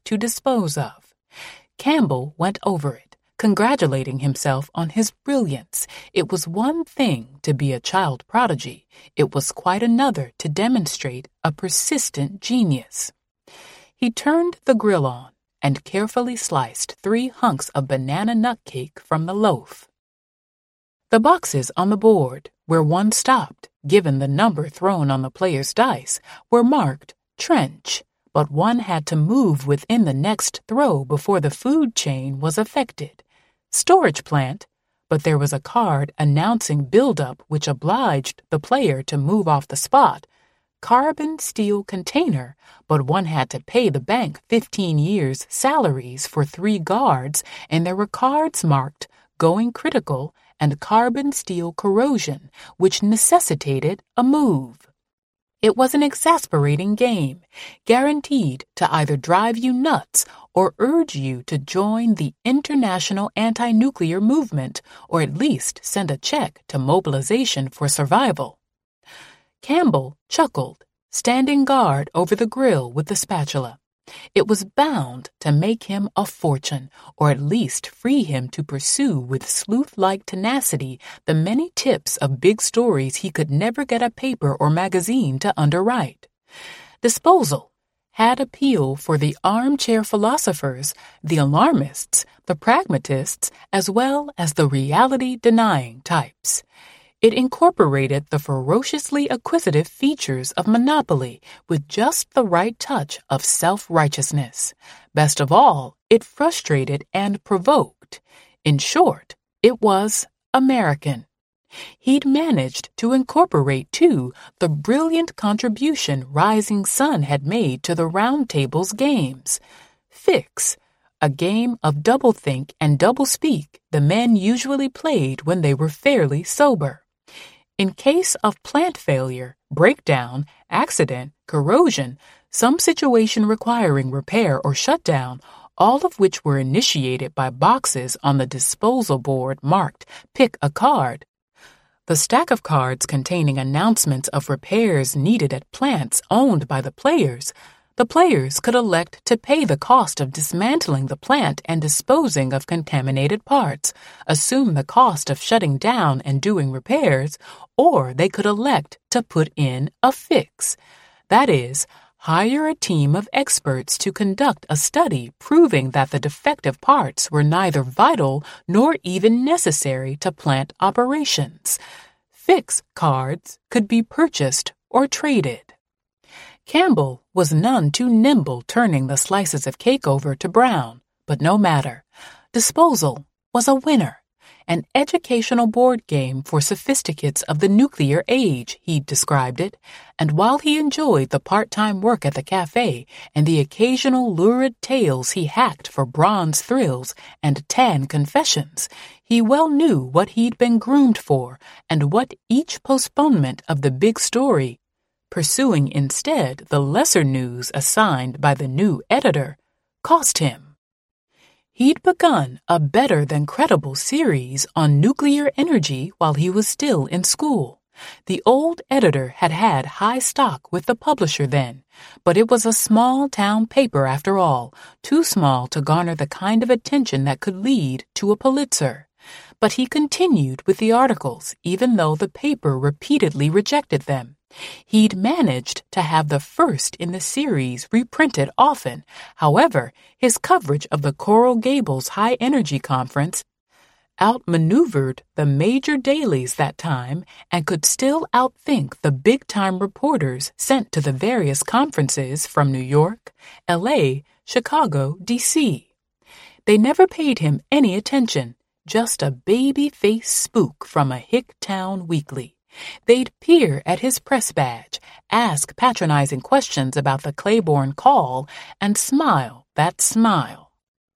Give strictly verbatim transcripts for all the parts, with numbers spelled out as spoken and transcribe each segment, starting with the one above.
to dispose of. Campbell went over it, congratulating himself on his brilliance. It was one thing to be a child prodigy. It was quite another to demonstrate a persistent genius. He turned the grill on and carefully sliced three hunks of banana nut cake from the loaf. The boxes on the board, where one stopped, given the number thrown on the player's dice, were marked trench, but one had to move within the next throw before the food chain was affected. Storage plant, but there was a card announcing buildup which obliged the player to move off the spot. Carbon steel container, but one had to pay the bank fifteen years' salaries for three guards, and there were cards marked going critical and carbon steel corrosion, which necessitated a move. It was an exasperating game, guaranteed to either drive you nuts or urge you to join the international anti-nuclear movement, or at least send a check to Mobilization for Survival. Campbell chuckled, standing guard over the grill with the spatula. It was bound to make him a fortune, or at least free him to pursue with sleuth-like tenacity the many tips of big stories he could never get a paper or magazine to underwrite. Disposal had appeal for the armchair philosophers, the alarmists, the pragmatists, as well as the reality-denying types. It incorporated the ferociously acquisitive features of Monopoly with just the right touch of self-righteousness. Best of all, it frustrated and provoked. In short, it was American. He'd managed to incorporate, too, the brilliant contribution Rising Sun had made to the Round Table's games. Fix, a game of doublethink and doublespeak the men usually played when they were fairly sober. In case of plant failure, breakdown, accident, corrosion, some situation requiring repair or shutdown, all of which were initiated by boxes on the disposal board marked Pick a Card. The stack of cards containing announcements of repairs needed at plants owned by the players, the players could elect to pay the cost of dismantling the plant and disposing of contaminated parts, assume the cost of shutting down and doing repairs, or they could elect to put in a fix. That is, hire a team of experts to conduct a study proving that the defective parts were neither vital nor even necessary to plant operations. Fix cards could be purchased or traded. Campbell was none too nimble turning the slices of cake over to brown, but no matter. Disposal was a winner, an educational board game for sophisticates of the nuclear age, he'd described it, and while he enjoyed the part-time work at the cafe and the occasional lurid tales he hacked for bronze thrills and tan confessions, he well knew what he'd been groomed for and what each postponement of the big story, pursuing instead the lesser news assigned by the new editor, cost him. He'd begun a better-than-credible series on nuclear energy while he was still in school. The old editor had had high stock with the publisher then, but it was a small-town paper after all, too small to garner the kind of attention that could lead to a Pulitzer. But he continued with the articles, even though the paper repeatedly rejected them. He'd managed to have the first in the series reprinted often. However, his coverage of the Coral Gables High Energy Conference outmaneuvered the major dailies that time and could still outthink the big-time reporters sent to the various conferences from New York, L A, Chicago, D C They never paid him any attention, just a baby-faced spook from a hick-town weekly. They'd peer at his press badge, ask patronizing questions about the Claiborne Call, and smile that smile.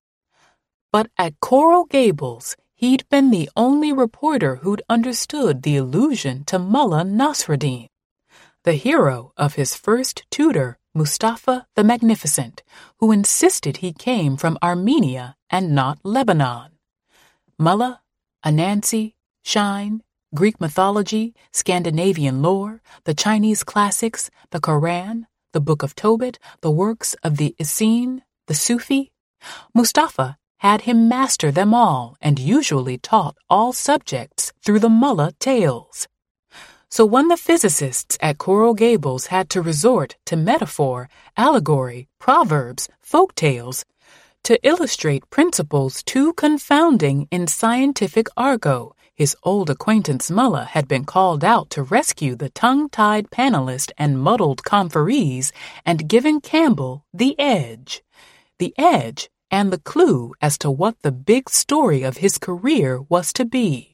But at Coral Gables, he'd been the only reporter who'd understood the allusion to Mullah Nasruddin, the hero of his first tutor, Mustafa the Magnificent, who insisted he came from Armenia and not Lebanon. Mullah, Anansi, Shine, Greek mythology, Scandinavian lore, the Chinese classics, the Koran, the Book of Tobit, the works of the Essene, the Sufi? Mustafa had him master them all and usually taught all subjects through the mullah tales. So when the physicists at Coral Gables had to resort to metaphor, allegory, proverbs, folk tales, to illustrate principles too confounding in scientific argot, his old acquaintance Mullah had been called out to rescue the tongue-tied panelist and muddled conferees and given Campbell the edge. The edge and the clue as to what the big story of his career was to be.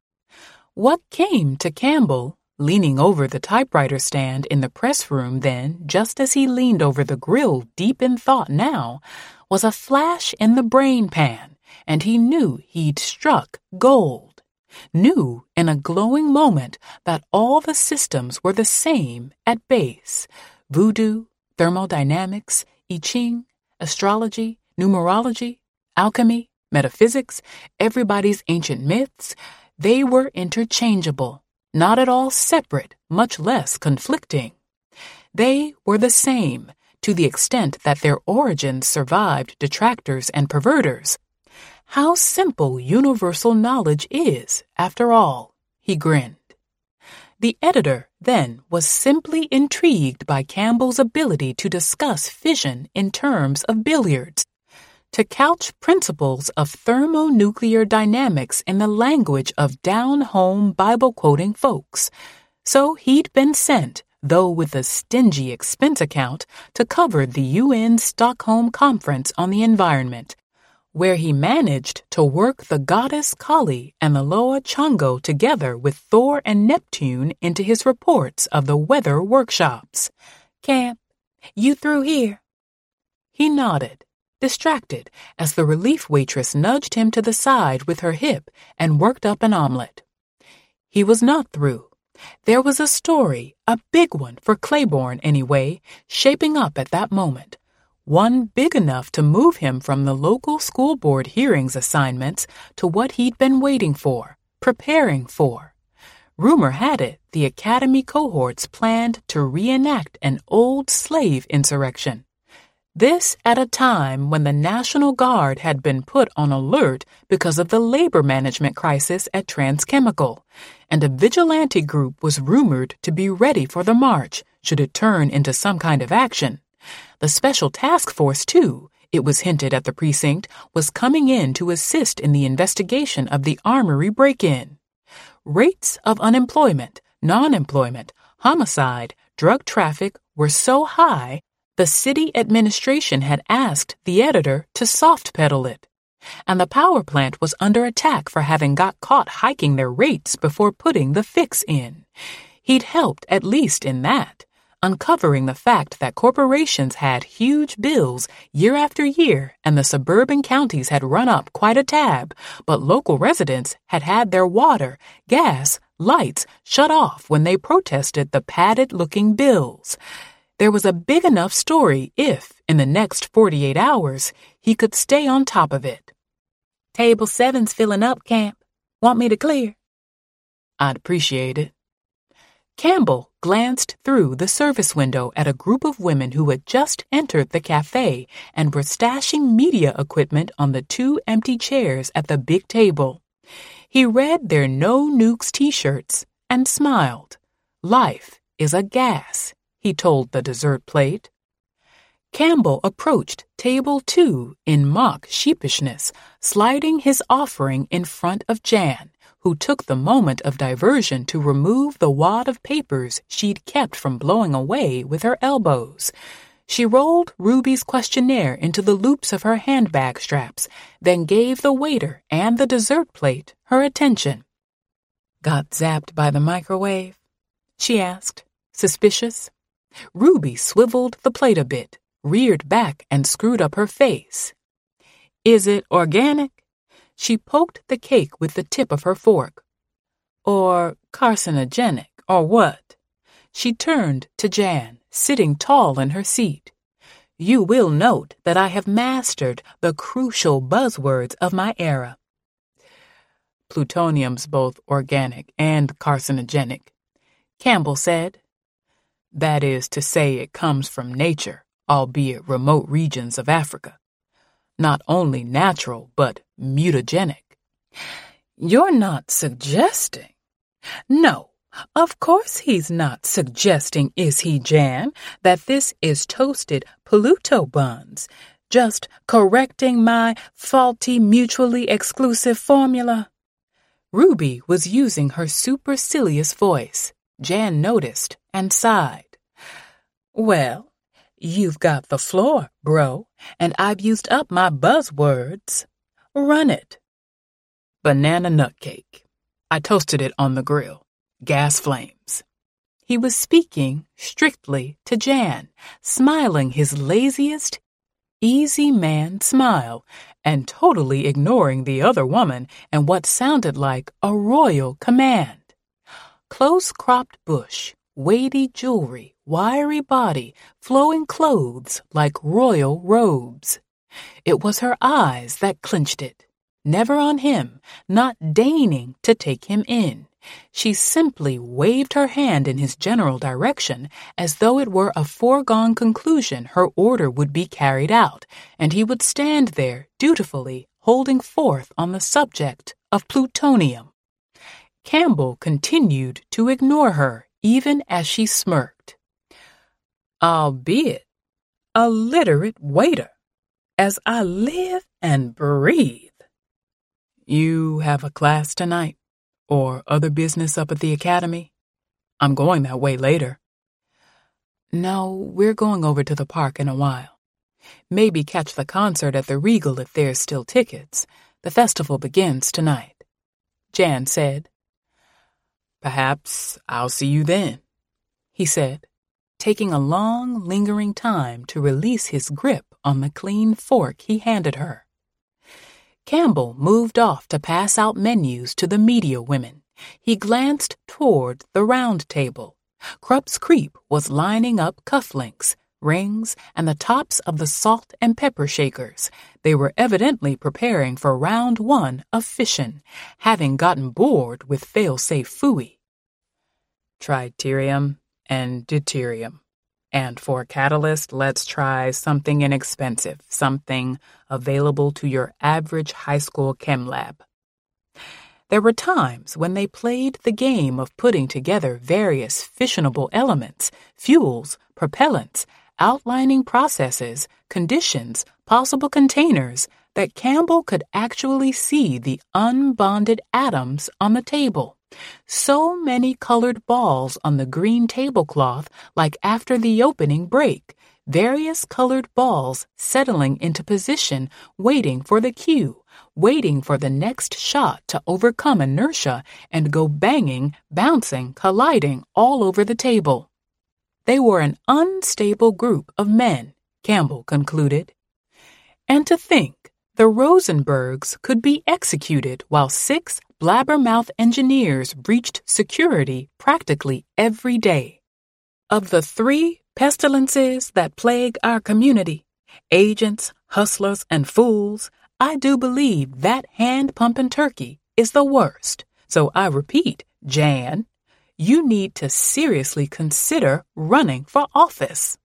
What came to Campbell, leaning over the typewriter stand in the press room then, just as he leaned over the grill deep in thought now, was a flash in the brain pan, and he knew he'd struck gold. Knew in a glowing moment that all the systems were the same at base. Voodoo, thermodynamics, I Ching, astrology, numerology, alchemy, metaphysics, everybody's ancient myths, they were interchangeable, not at all separate, much less conflicting. They were the same, to the extent that their origins survived detractors and perverters. How simple universal knowledge is, after all, he grinned. The editor, then, was simply intrigued by Campbell's ability to discuss fission in terms of billiards, to couch principles of thermonuclear dynamics in the language of down-home Bible-quoting folks. So he'd been sent, though with a stingy expense account, to cover the U N Stockholm Conference on the Environment, where he managed to work the goddess Kali and the Loa Chongo together with Thor and Neptune into his reports of the weather workshops. "Camp, you through here?" He nodded, distracted, as the relief waitress nudged him to the side with her hip and worked up an omelet. He was not through. There was a story, a big one for Claiborne anyway, shaping up at that moment. One big enough to move him from the local school board hearings assignments to what he'd been waiting for, preparing for. Rumor had it the academy cohorts planned to reenact an old slave insurrection. This at a time when the National Guard had been put on alert because of the labor management crisis at Transchemical, and a vigilante group was rumored to be ready for the march should it turn into some kind of action. The special task force, too, it was hinted at the precinct, was coming in to assist in the investigation of the armory break-in. Rates of unemployment, non-employment, homicide, drug traffic were so high the city administration had asked the editor to soft-pedal it, and the power plant was under attack for having got caught hiking their rates before putting the fix in. He'd helped at least in that, uncovering the fact that corporations had huge bills year after year and the suburban counties had run up quite a tab, but local residents had had their water, gas, lights shut off when they protested the padded-looking bills. There was a big enough story if, in the next forty-eight hours, he could stay on top of it. "Table seven's filling up, Camp. Want me to clear?" "I'd appreciate it." Campbell glanced through the service window at a group of women who had just entered the cafe and were stashing media equipment on the two empty chairs at the big table. He read their No Nukes t-shirts and smiled. Life is a gas, he told the dessert plate. Campbell approached table two in mock sheepishness, sliding his offering in front of Jan, who took the moment of diversion to remove the wad of papers she'd kept from blowing away with her elbows. She rolled Ruby's questionnaire into the loops of her handbag straps, then gave the waiter and the dessert plate her attention. "Got zapped by the microwave?" she asked, suspicious. Ruby swiveled the plate a bit, reared back and screwed up her face. "Is it organic?" She poked the cake with the tip of her fork. "Or carcinogenic, or what?" She turned to Jan, sitting tall in her seat. "You will note that I have mastered the crucial buzzwords of my era." "Plutonium's both organic and carcinogenic," Campbell said. "That is to say it comes from nature, albeit remote regions of Africa. not only natural, but mutagenic. You're not suggesting? No, of course he's not suggesting, is he, Jan, that this is toasted Pluto buns, just correcting my faulty mutually exclusive formula. Ruby was using her supercilious voice. Jan noticed and sighed. Well, you've got the floor, bro, and I've used up my buzzwords. Run it. Banana nut cake. I toasted it on the grill. Gas flames. He was speaking strictly to Jan, smiling his laziest, easy man smile, and totally ignoring the other woman and what sounded like a royal command. Close-cropped bush, weighty jewelry, wiry body, flowing clothes like royal robes. It was her eyes that clinched it. Never on him, not deigning to take him in. She simply waved her hand in his general direction as though it were a foregone conclusion her order would be carried out, and he would stand there dutifully holding forth on the subject of plutonium. Campbell continued to ignore her even as she smirked. Albeit a literate waiter, as I live and breathe. You have a class tonight? Or other business up at the academy? I'm going that way later. No, we're going over to the park in a while. Maybe catch the concert at the Regal if there's still tickets. The festival begins tonight, Jan said. Perhaps I'll see you then, he said, taking a long, lingering time to release his grip on the clean fork he handed her. Campbell moved off to pass out menus to the media women. He glanced toward the round table. Krupp's Creep was lining up cufflinks, rings, and the tops of the salt and pepper shakers. They were evidently preparing for round one of fission, having gotten bored with fail-safe phooey. Tritium and deuterium. And for catalyst, let's try something inexpensive, something available to your average high school chem lab. There were times when they played the game of putting together various fissionable elements, fuels, propellants, outlining processes, conditions, possible containers, that Campbell could actually see the unbonded atoms on the table. So many colored balls on the green tablecloth, like after the opening break, various colored balls settling into position, waiting for the cue, waiting for the next shot to overcome inertia and go banging, bouncing, colliding all over the table. They were an unstable group of men, Campbell concluded. And to think the Rosenbergs could be executed while six blabbermouth engineers breached security practically every day. Of the three pestilences that plague our community, agents, hustlers, and fools, I do believe that hand-pumping turkey is the worst. So I repeat, Jan, you need to seriously consider running for office.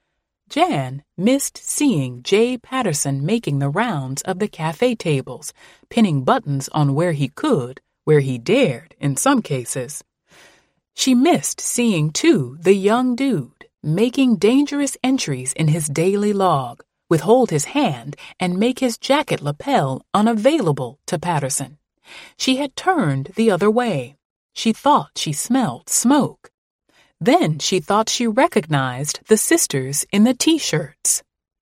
Jan missed seeing Jay Patterson making the rounds of the cafe tables, pinning buttons on where he could, where he dared in some cases. She missed seeing, too, the young dude making dangerous entries in his daily log, withhold his hand and make his jacket lapel unavailable to Patterson. She had turned the other way. She thought she smelled smoke. Then she thought she recognized the sisters in the T-shirts.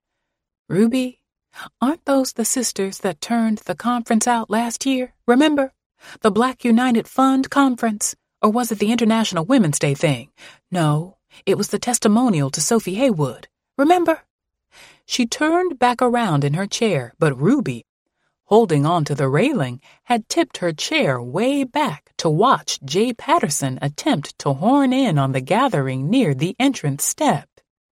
Ruby, aren't those the sisters that turned the conference out last year? Remember? The Black United Fund conference? Or was it the International Women's Day thing? No, it was the testimonial to Sophie Haywood. Remember? She turned back around in her chair, but Ruby, holding on to the railing, had tipped her chair way back to watch Jay Patterson attempt to horn in on the gathering near the entrance step.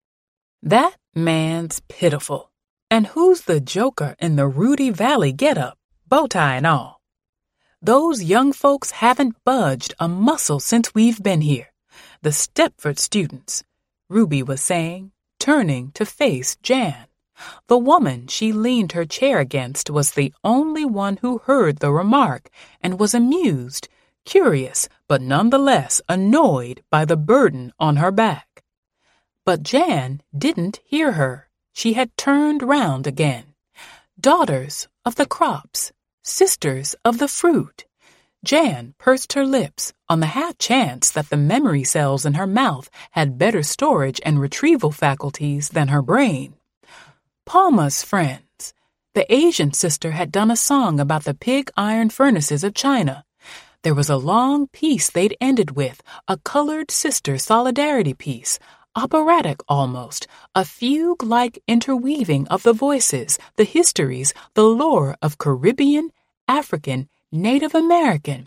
That man's pitiful. And who's the joker in the Rudy Valley getup, bow tie and all? Those young folks haven't budged a muscle since we've been here. The Stepford students, Ruby was saying, turning to face Jan. The woman she leaned her chair against was the only one who heard the remark and was amused, curious, but nonetheless annoyed by the burden on her back. But Jan didn't hear her. She had turned round again. Daughters of the crops, sisters of the fruit. Jan pursed her lips on the half chance that the memory cells in her mouth had better storage and retrieval faculties than her brain. Palma's friends. The Asian sister had done a song about the pig iron furnaces of China. There was a long piece they'd ended with, a colored sister solidarity piece, operatic almost, a fugue-like interweaving of the voices, the histories, the lore of Caribbean, African, Native American.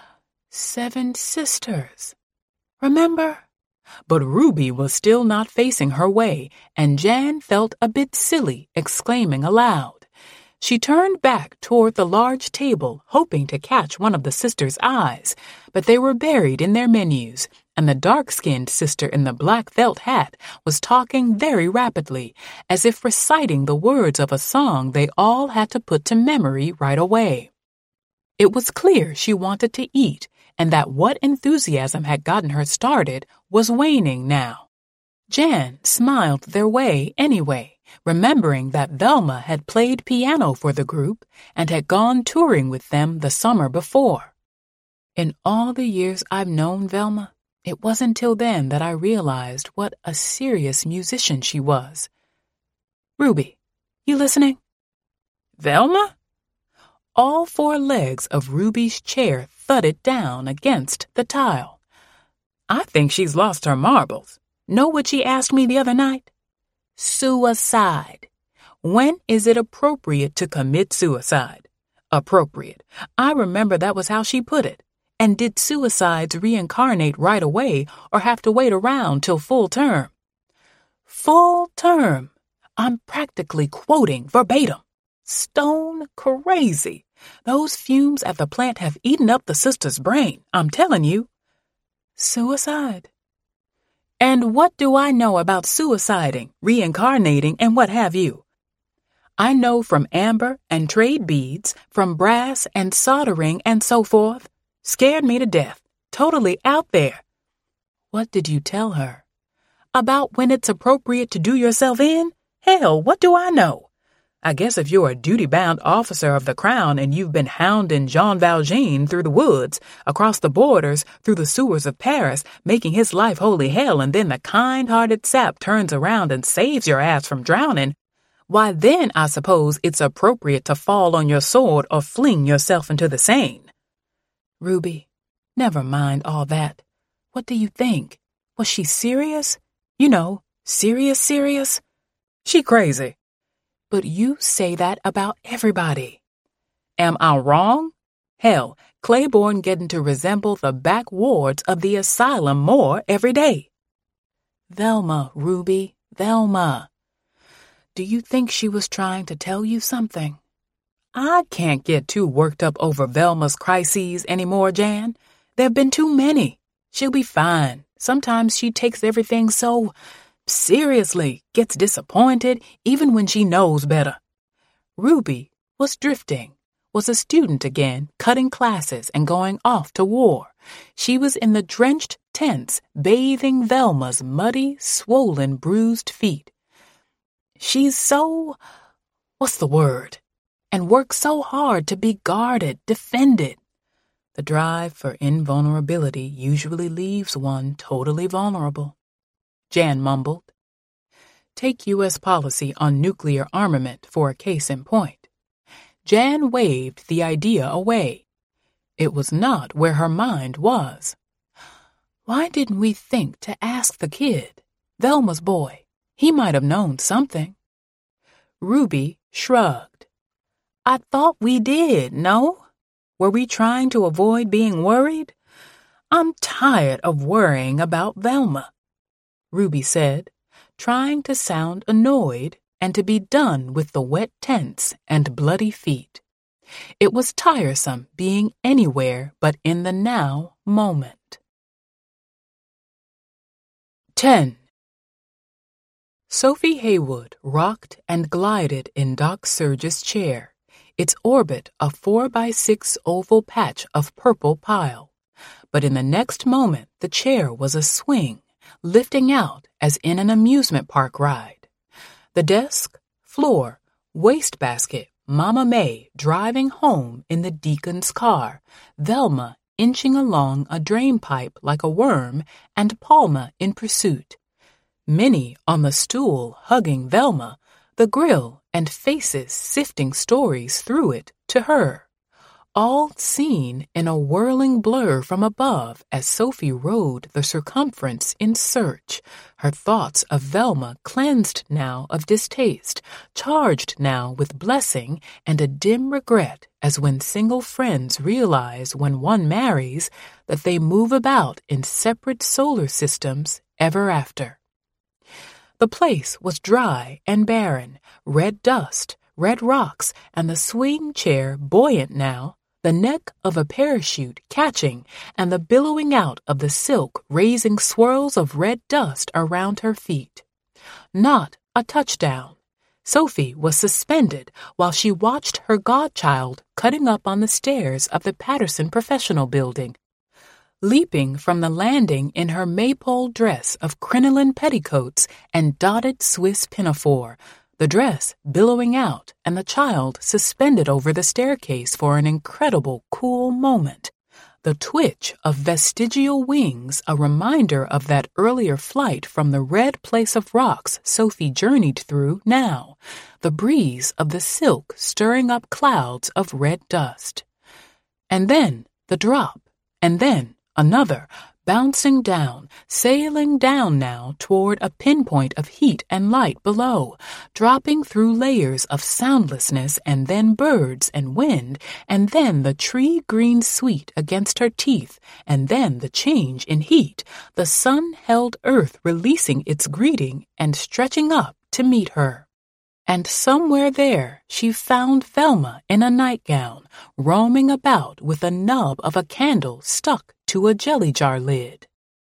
Seven sisters. Remember? But Ruby was still not facing her way, and Jan felt a bit silly, exclaiming aloud. She turned back toward the large table, hoping to catch one of the sisters' eyes, but they were buried in their menus, and the dark-skinned sister in the black felt hat was talking very rapidly, as if reciting the words of a song they all had to put to memory right away. It was clear she wanted to eat, and that what enthusiasm had gotten her started was waning now. Jan smiled their way anyway, remembering that Velma had played piano for the group and had gone touring with them the summer before. In all the years I've known Velma, it wasn't till then that I realized what a serious musician she was. Ruby, you listening? Velma? All four legs of Ruby's chair thudded down against the tile. I think she's lost her marbles. Know what she asked me the other night? Suicide. When is it appropriate to commit suicide? Appropriate. I remember that was how she put it. And did suicides reincarnate right away or have to wait around till full term? Full term. I'm practically quoting verbatim. Stone crazy. Those fumes at the plant have eaten up the sister's brain, I'm telling you. Suicide. And what do I know about suiciding, reincarnating, and what have you? I know from amber and trade beads, from brass and soldering and so forth. Scared me to death. Totally out there. What did you tell her? About when it's appropriate to do yourself in? Hell, what do I know? I guess if you're a duty-bound officer of the Crown and you've been hounding Jean Valjean through the woods, across the borders, through the sewers of Paris, making his life holy hell, and then the kind-hearted sap turns around and saves your ass from drowning, why then I suppose it's appropriate to fall on your sword or fling yourself into the Seine. Ruby, never mind all that. What do you think? Was she serious? You know, serious, serious? She crazy. But you say that about everybody. Am I wrong? Hell, Claiborne getting to resemble the back wards of the asylum more every day. Velma, Ruby, Velma. Do you think she was trying to tell you something? I can't get too worked up over Velma's crises anymore, Jan. There've been too many. She'll be fine. Sometimes she takes everything so seriously, gets disappointed even when she knows better. Ruby was drifting, was a student again, cutting classes and going off to war. She was in the drenched tents, bathing Velma's muddy, swollen, bruised feet. She's so, what's the word? And works so hard to be guarded, defended. The drive for invulnerability usually leaves one totally vulnerable. Jan mumbled. Take U S policy on nuclear armament for a case in point. Jan waved the idea away. It was not where her mind was. Why didn't we think to ask the kid, Velma's boy? He might have known something. Ruby shrugged. I thought we did, no? Were we trying to avoid being worried? I'm tired of worrying about Velma, Ruby said, trying to sound annoyed and to be done with the wet tents and bloody feet. It was tiresome being anywhere but in the now moment. ten. Sophie Haywood rocked and glided in Doc Surge's chair, its orbit a four by six oval patch of purple pile. But in the next moment the chair was a swing, lifting out as in an amusement park ride. The desk, floor, wastebasket, Mama May driving home in the deacon's car, Velma inching along a drain pipe like a worm, and Palma in pursuit. Minnie on the stool hugging Velma, the grill and faces sifting stories through it to her. All seen in a whirling blur from above as Sophie rode the circumference in search, her thoughts of Velma cleansed now of distaste, charged now with blessing and a dim regret, as when single friends realize when one marries that they move about in separate solar systems ever after. The place was dry and barren, red dust, red rocks, and the swing chair buoyant now, the neck of a parachute catching, and the billowing out of the silk raising swirls of red dust around her feet. Not a touchdown. Sophie was suspended while she watched her godchild cutting up on the stairs of the Patterson Professional Building, leaping from the landing in her maypole dress of crinoline petticoats and dotted Swiss pinafore, the dress billowing out and the child suspended over the staircase for an incredible cool moment. The twitch of vestigial wings, a reminder of that earlier flight from the red place of rocks Sophie journeyed through now, the breeze of the silk stirring up clouds of red dust. And then the drop, and then another, bouncing down, sailing down now toward a pinpoint of heat and light below, dropping through layers of soundlessness and then birds and wind, and then the tree-green sweet against her teeth, and then the change in heat, the sun-held earth releasing its greeting and stretching up to meet her. And somewhere there she found Velma in a nightgown, roaming about with a nub of a candle stuck to a jelly jar lid.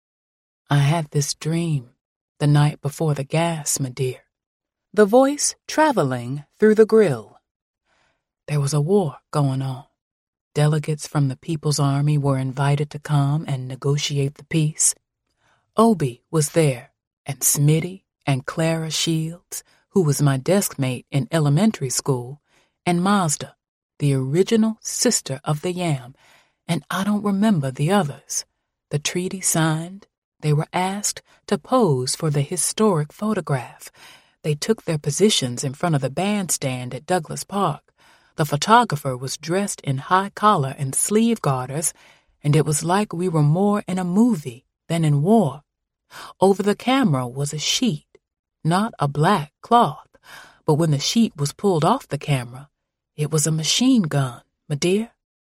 I had this dream the night before the gas, my dear. The voice traveling through the grill. There was a war going on. Delegates from the People's Army were invited to come and negotiate the peace. Obie was there, and Smitty and Clara Shields, who was my desk mate in elementary school, and Mazda, the original sister of the Yam, and I don't remember the others. The treaty signed, they were asked to pose for the historic photograph. They took their positions in front of the bandstand at Douglas Park. The photographer was dressed in high collar and sleeve garters, and it was like we were more in a movie than in war. Over the camera was a sheet, not a black cloth, but when the sheet was pulled off the camera, it was a machine gun, my dear.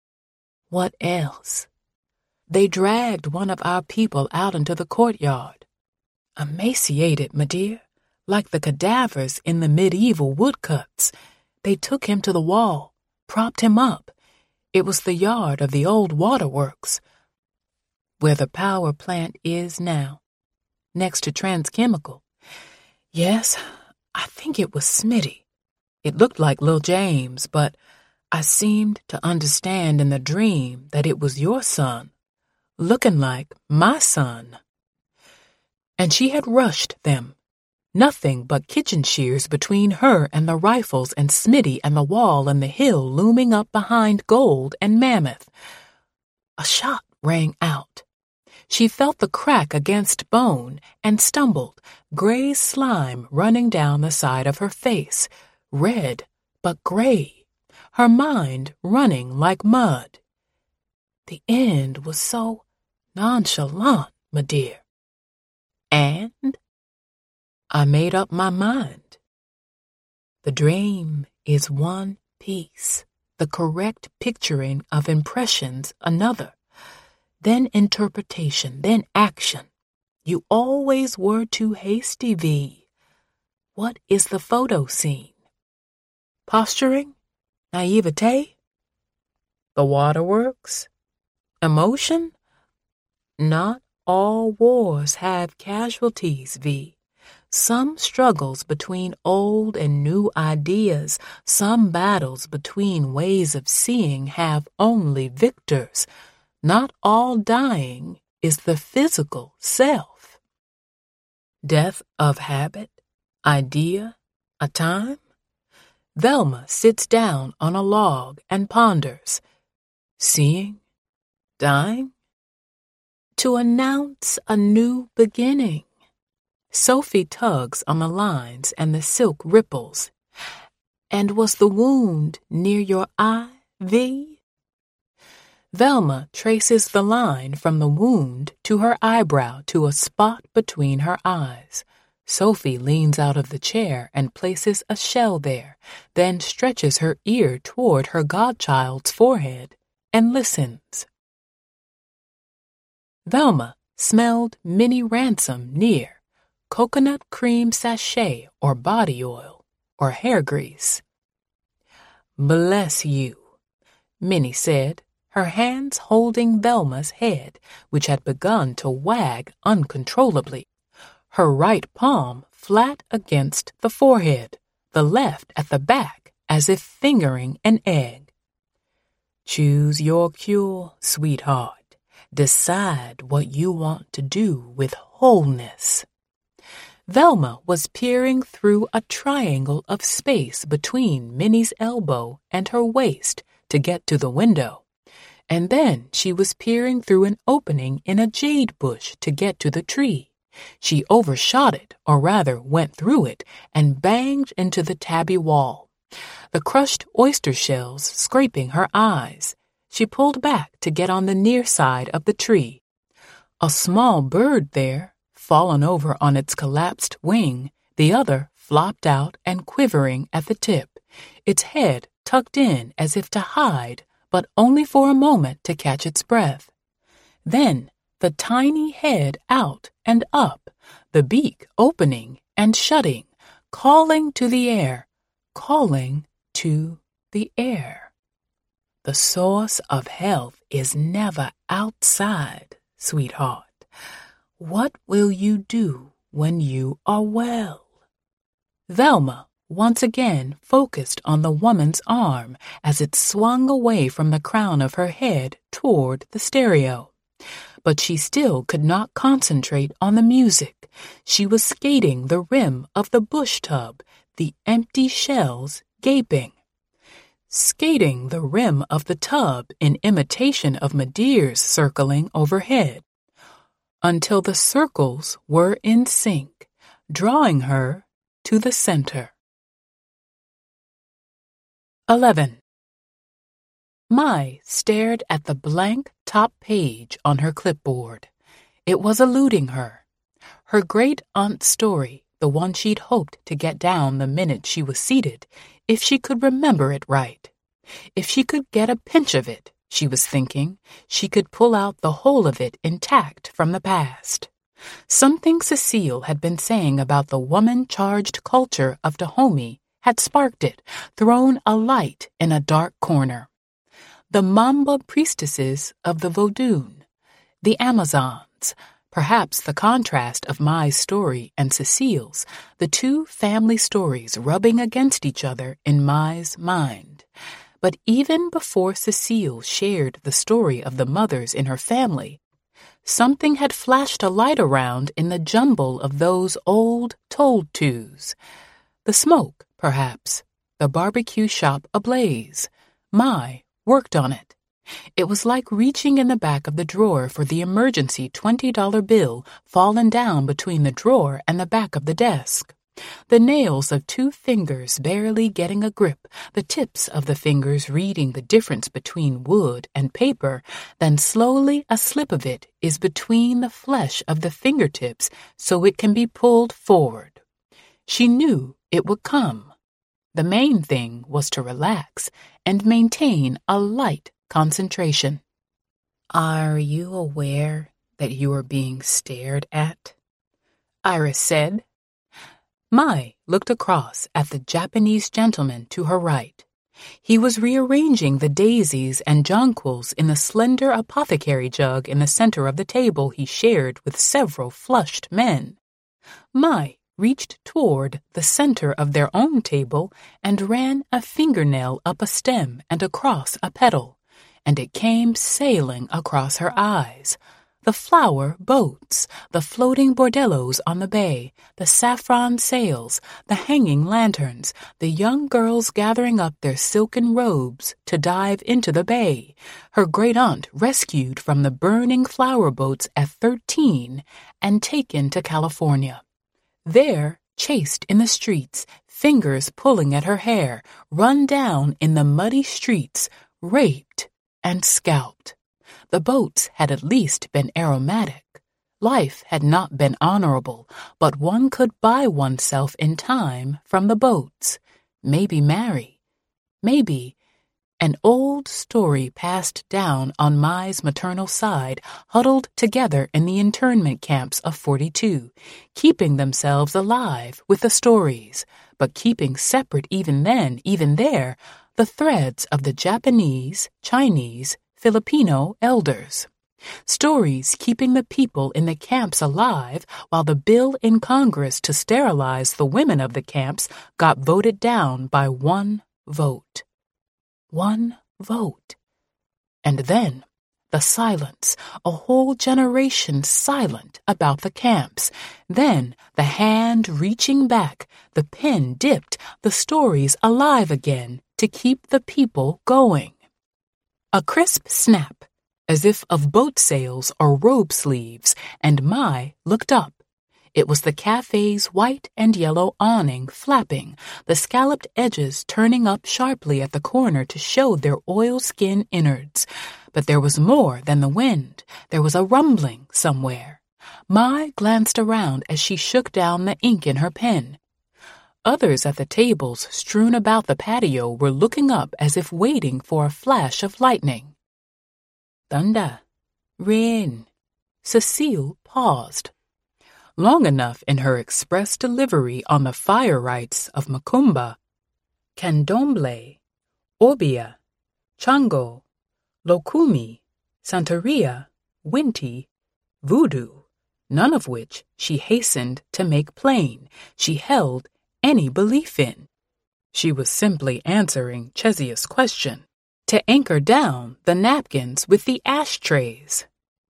What else? They dragged one of our people out into the courtyard. Emaciated, my dear, like the cadavers in the medieval woodcuts. They took him to the wall, propped him up. It was the yard of the old waterworks, where the power plant is now, next to Transchemical. Yes, I think it was Smitty. It looked like Lil James, but I seemed to understand in the dream that it was your son, looking like my son. And she had rushed them. Nothing but kitchen shears between her and the rifles and Smitty and the wall and the hill looming up behind Gold and Mammoth. A shot rang out. She felt the crack against bone and stumbled, gray slime running down the side of her face, red but gray, her mind running like mud. The end was so nonchalant, my dear. And I made up my mind. The dream is one piece, the correct picturing of impressions another, then interpretation, then action. You always were too hasty, V. What is the photo scene? Posturing? Naivete? The waterworks? Emotion? Not all wars have casualties, V. Some struggles between old and new ideas, some battles between ways of seeing have only victors. Not all dying is the physical self. Death of habit, idea, a time? Velma sits down on a log and ponders. Seeing? Dying? To announce a new beginning. Sophie tugs on the lines and the silk ripples. And was the wound near your eye, V? Velma traces the line from the wound to her eyebrow to a spot between her eyes. Sophie leans out of the chair and places a shell there, then stretches her ear toward her godchild's forehead and listens. Velma smelled Minnie Ransom near, coconut cream sachet or body oil or hair grease. Bless you, Minnie said, her hands holding Velma's head, which had begun to wag uncontrollably, her right palm flat against the forehead, the left at the back as if fingering an egg. Choose your cure, sweetheart. Decide what you want to do with wholeness. Velma was peering through a triangle of space between Minnie's elbow and her waist to get to the window. And then she was peering through an opening in a jade bush to get to the tree. She overshot it, or rather went through it, and banged into the tabby wall, the crushed oyster shells scraping her eyes. She pulled back to get on the near side of the tree. A small bird there, fallen over on its collapsed wing, the other flopped out and quivering at the tip, its head tucked in as if to hide, but only for a moment to catch its breath. Then the tiny head out and up, the beak opening and shutting, calling to the air, calling to the air. The source of health is never outside, sweetheart. What will you do when you are well? Velma once again focused on the woman's arm as it swung away from the crown of her head toward the stereo. But she still could not concentrate on the music. She was skating the rim of the bush tub, the empty shells gaping. Skating the rim of the tub in imitation of Madeir's circling overhead, until the circles were in sync, drawing her to the center. Eleven. Mai stared at the blank top page on her clipboard. It was eluding her. Her great-aunt's story, the one she'd hoped to get down the minute she was seated, if she could remember it right. If she could get a pinch of it, she was thinking, she could pull out the whole of it intact from the past. Something Cecile had been saying about the woman-charged culture of Dahomey had sparked it, thrown a light in a dark corner. The Mamba priestesses of the Vodun, the Amazons, perhaps the contrast of Mai's story and Cecile's, the two family stories rubbing against each other in Mai's mind. But even before Cecile shared the story of the mothers in her family, something had flashed a light around in the jumble of those old told-tos. The smoke, perhaps, the barbecue shop ablaze. Mai worked on it. It was like reaching in the back of the drawer for the emergency twenty dollar bill fallen down between the drawer and the back of the desk. The nails of two fingers barely getting a grip, the tips of the fingers reading the difference between wood and paper, then slowly a slip of it is between the flesh of the fingertips so it can be pulled forward. She knew it would come. The main thing was to relax and maintain a light concentration. "Are you aware that you are being stared at?" Iris said. Mai looked across at the Japanese gentleman to her right. He was rearranging the daisies and jonquils in the slender apothecary jug in the center of the table he shared with several flushed men. Mai reached toward the center of their own table and ran a fingernail up a stem and across a petal, and it came sailing across her eyes. The flower boats, the floating bordellos on the bay, the saffron sails, the hanging lanterns, the young girls gathering up their silken robes to dive into the bay, her great-aunt rescued from the burning flower boats at thirteen and taken to California. There, chased in the streets, fingers pulling at her hair, run down in the muddy streets, raped and scalped. The boats had at least been aromatic. Life had not been honorable, but one could buy oneself in time from the boats. Maybe marry. Maybe. An old story passed down on Mai's maternal side, huddled together in the internment camps of forty-two, keeping themselves alive with the stories, but keeping separate even then, even there, the threads of the Japanese, Chinese, Filipino elders. Stories keeping the people in the camps alive while the bill in Congress to sterilize the women of the camps got voted down by one vote. One vote. And then the silence, a whole generation silent about the camps. Then the hand reaching back, the pen dipped, the stories alive again to keep the people going. A crisp snap, as if of boat sails or robe sleeves, and Mai looked up. It was the cafe's white and yellow awning flapping, the scalloped edges turning up sharply at the corner to show their oilskin innards. But there was more than the wind. There was a rumbling somewhere. Mai glanced around as she shook down the ink in her pen. Others at the tables strewn about the patio were looking up as if waiting for a flash of lightning. Thunder. Rain. Cecile paused. Long enough in her express delivery on the fire rites of Macumba, Candomblé, Obeah, Chango, Lokumi, Santeria, Winti, Voodoo, none of which she hastened to make plain she held any belief in. She was simply answering Chezia's question, to anchor down the napkins with the ashtrays.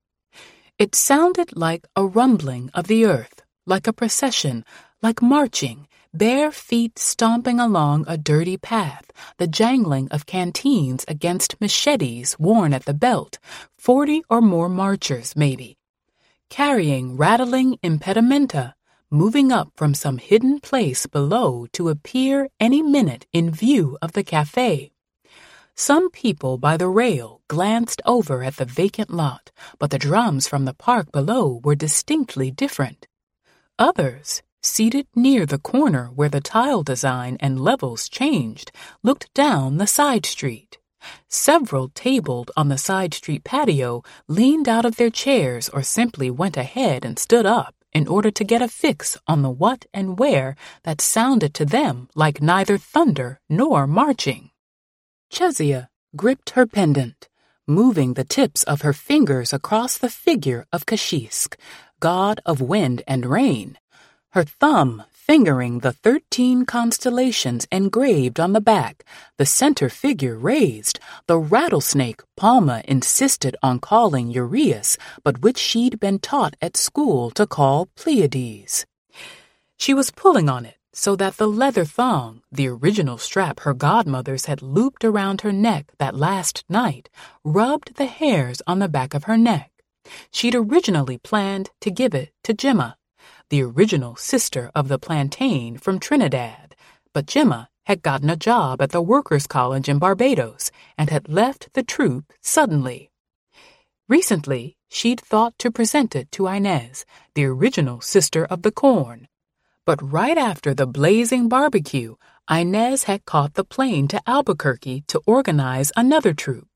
It sounded like a rumbling of the earth, like a procession, like marching, bare feet stomping along a dirty path, the jangling of canteens against machetes worn at the belt, forty or more marchers maybe, carrying rattling impedimenta, moving up from some hidden place below to appear any minute in view of the cafe. Some people by the rail glanced over at the vacant lot, but the drums from the park below were distinctly different. Others, seated near the corner where the tile design and levels changed, looked down the side street. Several tabled on the side street patio leaned out of their chairs or simply went ahead and stood up in order to get a fix on the what and where that sounded to them like neither thunder nor marching. Chezia gripped her pendant, moving the tips of her fingers across the figure of Kashisk, god of wind and rain, her thumb fingering the thirteen constellations engraved on the back, the center figure raised, the rattlesnake Palma insisted on calling Urias, but which she'd been taught at school to call Pleiades. She was pulling on it so that the leather thong, the original strap her godmothers had looped around her neck that last night, rubbed the hairs on the back of her neck. She'd originally planned to give it to Gemma, the original sister of the plantain from Trinidad, but Gemma had gotten a job at the Workers' College in Barbados and had left the troupe suddenly. Recently, she'd thought to present it to Inez, the original sister of the corn. But right after the blazing barbecue, Inez had caught the plane to Albuquerque to organize another troupe.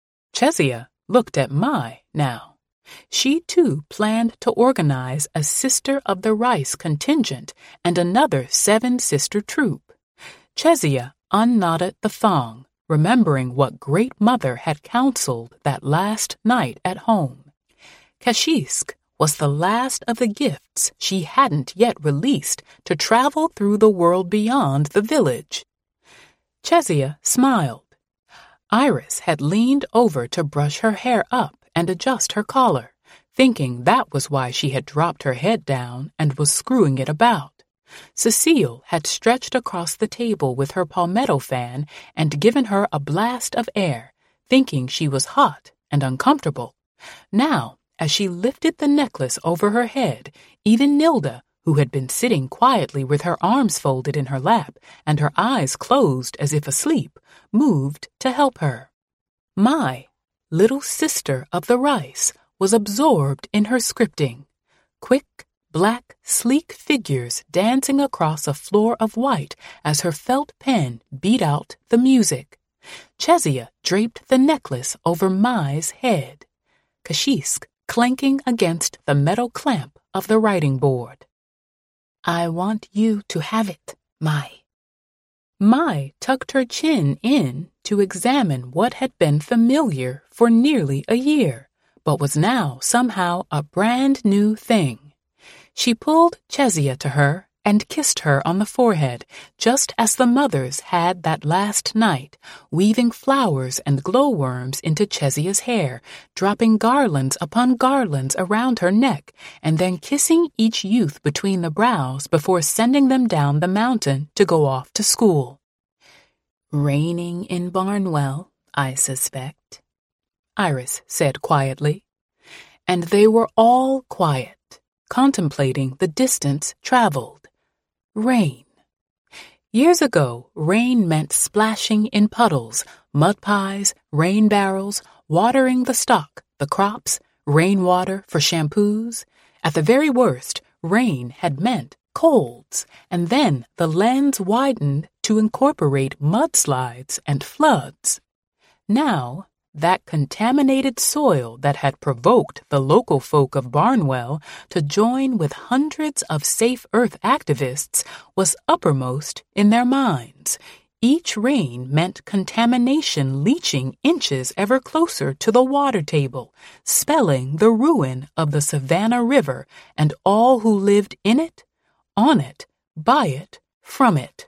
Chezia looked at Mai now. She, too, planned to organize a Sister of the Rice contingent and another seven-sister troupe. Chezia unknotted the thong, remembering what Great Mother had counseled that last night at home. Kashisk was the last of the gifts she hadn't yet released to travel through the world beyond the village. Kezia smiled. Iris had leaned over to brush her hair up and adjust her collar, thinking that was why she had dropped her head down and was screwing it about. Cecile had stretched across the table with her palmetto fan and given her a blast of air, thinking she was hot and uncomfortable. Now, as she lifted the necklace over her head, even Nilda, who had been sitting quietly with her arms folded in her lap and her eyes closed as if asleep, moved to help her. Mai, little sister of the rice, was absorbed in her scripting. Quick, black, sleek figures dancing across a floor of white as her felt pen beat out the music. Kezia draped the necklace over Mai's head, Kashisk clanking against the metal clamp of the writing board. "I want you to have it, Mai." Mai tucked her chin in to examine what had been familiar for nearly a year, but was now somehow a brand new thing. She pulled Kezia to her and kissed her on the forehead, just as the mothers had that last night, weaving flowers and glowworms into Kezia's hair, dropping garlands upon garlands around her neck, and then kissing each youth between the brows before sending them down the mountain to go off to school. "Raining in Barnwell, I suspect," Iris said quietly. And they were all quiet, contemplating the distance traveled. Rain. Years ago, rain meant splashing in puddles, mud pies, rain barrels, watering the stock, the crops, rainwater for shampoos. At the very worst, rain had meant colds, and then the lens widened to incorporate mudslides and floods. Now, that contaminated soil that had provoked the local folk of Barnwell to join with hundreds of Safe Earth activists was uppermost in their minds. Each rain meant contamination leaching inches ever closer to the water table, spelling the ruin of the Savannah River and all who lived in it, on it, by it, from it.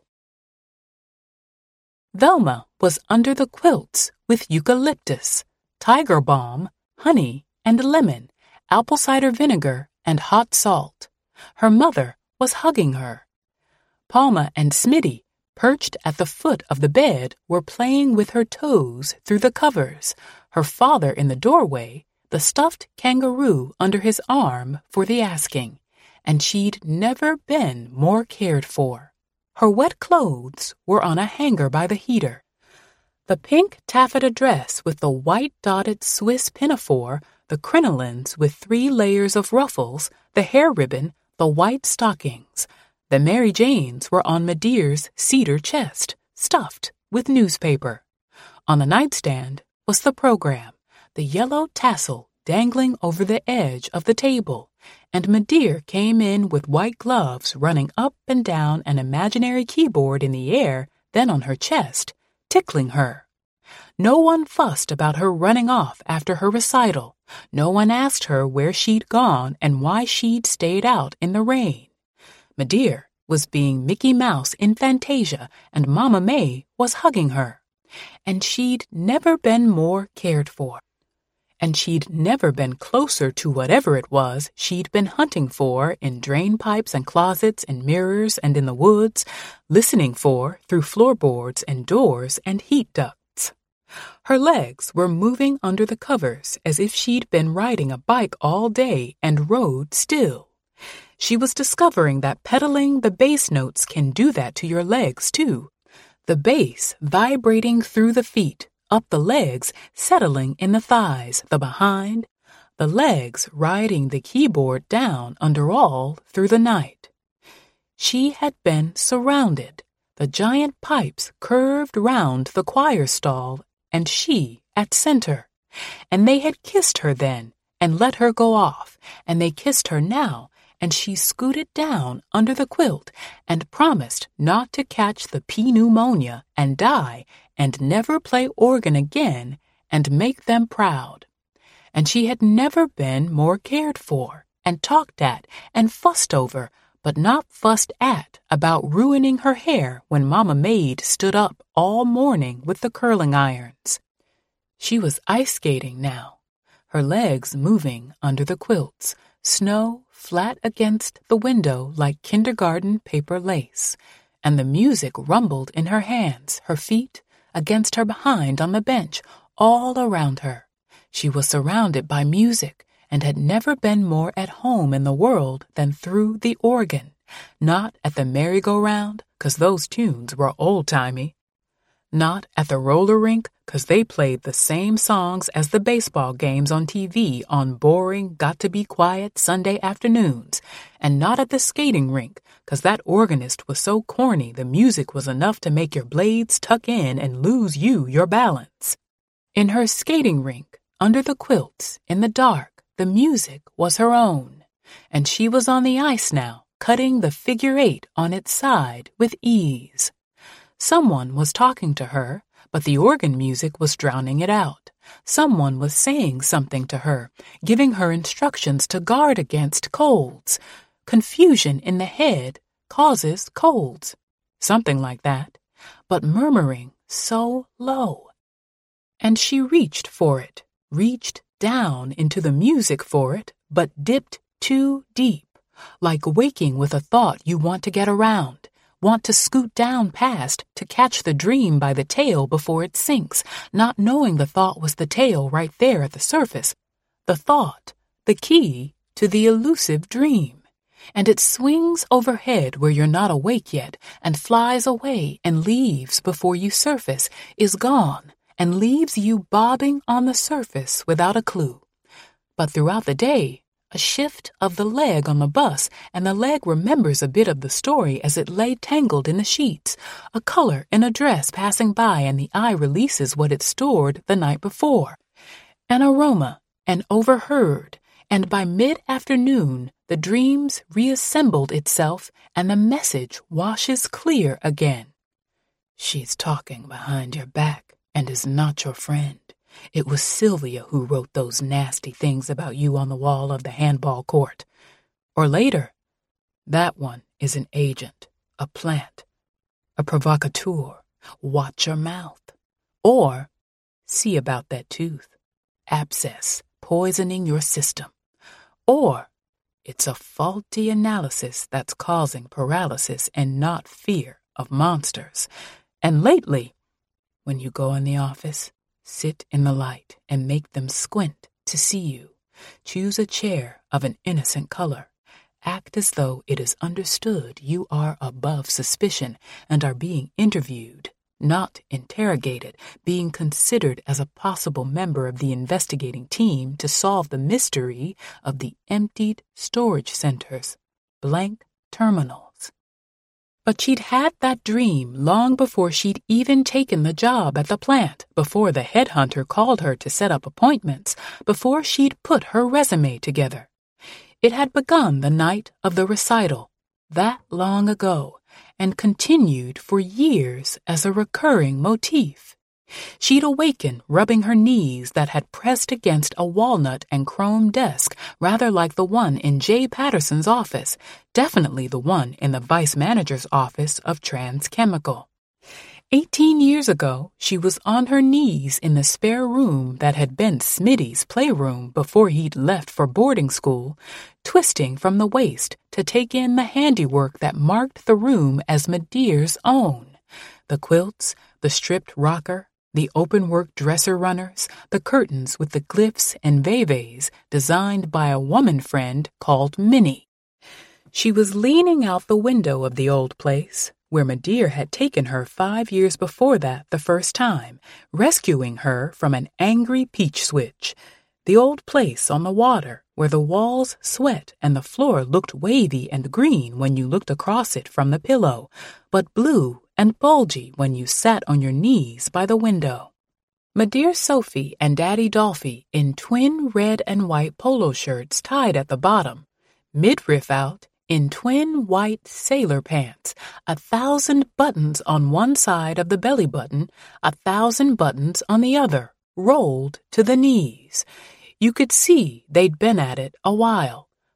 Velma was under the quilts with eucalyptus, tiger balm, honey and lemon, apple cider vinegar and hot salt. Her mother was hugging her. Palma and Smitty, perched at the foot of the bed, were playing with her toes through the covers, her father in the doorway, the stuffed kangaroo under his arm for the asking, and she'd never been more cared for. Her wet clothes were on a hanger by the heater. The pink taffeta dress with the white-dotted Swiss pinafore, the crinolines with three layers of ruffles, the hair ribbon, the white stockings. The Mary Janes were on Medear's cedar chest, stuffed with newspaper. On the nightstand was the program, the yellow tassel dangling over the edge of the table, and Medear came in with white gloves running up and down an imaginary keyboard in the air, then on her chest, tickling her. No one fussed about her running off after her recital. No one asked her where she'd gone and why she'd stayed out in the rain. Medear was being Mickey Mouse in Fantasia, and Mamma May was hugging her. And she'd never been more cared for. And she'd never been closer to whatever it was she'd been hunting for in drain pipes and closets and mirrors and in the woods, listening for through floorboards and doors and heat ducts. Her legs were moving under the covers as if she'd been riding a bike all day and rode still. She was discovering that pedaling the bass notes can do that to your legs, too. The bass vibrating through the feet, up the legs, settling in the thighs, the behind, the legs riding the keyboard down under all through the night. She had been surrounded, the giant pipes curved round the choir stall, and she at center. And they had kissed her then, and let her go off, and they kissed her now, and she scooted down under the quilt and promised not to catch the pneumonia and die and never play organ again and make them proud. And she had never been more cared for, and talked at and fussed over, but not fussed at about ruining her hair when Mama Maid stood up all morning with the curling irons. She was ice skating now, her legs moving under the quilts, snow flat against the window like kindergarten paper lace, and the music rumbled in her hands, her feet, against her behind on the bench, all around her. She was surrounded by music and had never been more at home in the world than through the organ, not at the merry-go-round, 'cause those tunes were old-timey, not at the roller rink, 'cause they played the same songs as the baseball games on T V on boring, got-to-be-quiet Sunday afternoons, and not at the skating rink, 'cause that organist was so corny the music was enough to make your blades tuck in and lose you your balance. In her skating rink, under the quilts, in the dark, the music was her own, and she was on the ice now, cutting the figure eight on its side with ease. Someone was talking to her, but the organ music was drowning it out. Someone was saying something to her, giving her instructions to guard against colds. Confusion in the head causes colds. Something like that, but murmuring so low. And she reached for it, reached down into the music for it, but dipped too deep, like waking with a thought you want to get around, want to scoot down past to catch the dream by the tail before it sinks, not knowing the thought was the tail right there at the surface, the thought, the key to the elusive dream. And it swings overhead where you're not awake yet, and flies away and leaves before you surface, is gone, and leaves you bobbing on the surface without a clue. But throughout the day, a shift of the leg on the bus, and the leg remembers a bit of the story as it lay tangled in the sheets, a color in a dress passing by, and the eye releases what it stored the night before. An aroma, an overheard, and by mid-afternoon the dreams reassembled itself, and the message washes clear again. She's talking behind your back and is not your friend. It was Sylvia who wrote those nasty things about you on the wall of the handball court. Or later, that one is an agent, a plant, a provocateur. Watch your mouth. Or see about that tooth, abscess, poisoning your system. Or it's a faulty analysis that's causing paralysis and not fear of monsters. And lately, when you go in the office, sit in the light and make them squint to see you. Choose a chair of an innocent color. Act as though it is understood you are above suspicion and are being interviewed, not interrogated, being considered as a possible member of the investigating team to solve the mystery of the emptied storage centers, blank terminals. But she'd had that dream long before she'd even taken the job at the plant, before the headhunter called her to set up appointments, before she'd put her resume together. It had begun the night of the recital, that long ago, and continued for years as a recurring motif. She'd awaken rubbing her knees that had pressed against a walnut and chrome desk, rather like the one in Jay Patterson's office, definitely the one in the vice manager's office of Transchemical. Eighteen years ago, she was on her knees in the spare room that had been Smitty's playroom before he'd left for boarding school, twisting from the waist to take in the handiwork that marked the room as Madeir's own. The quilts, the stripped rocker, the open-work dresser runners, the curtains with the glyphs and veves designed by a woman friend called Minnie. She was leaning out the window of the old place, where Madeir had taken her five years before that the first time, rescuing her from an angry peach switch. The old place on the water, where the walls sweat and the floor looked wavy and green when you looked across it from the pillow, but blue and bulgy when you sat on your knees by the window. Madeir Sophie and Daddy Dolphy in twin red and white polo shirts tied at the bottom, midriff out, in twin white sailor pants, a thousand buttons on one side of the belly button, a thousand buttons on the other, rolled to the knees. You could see they'd been at it a while.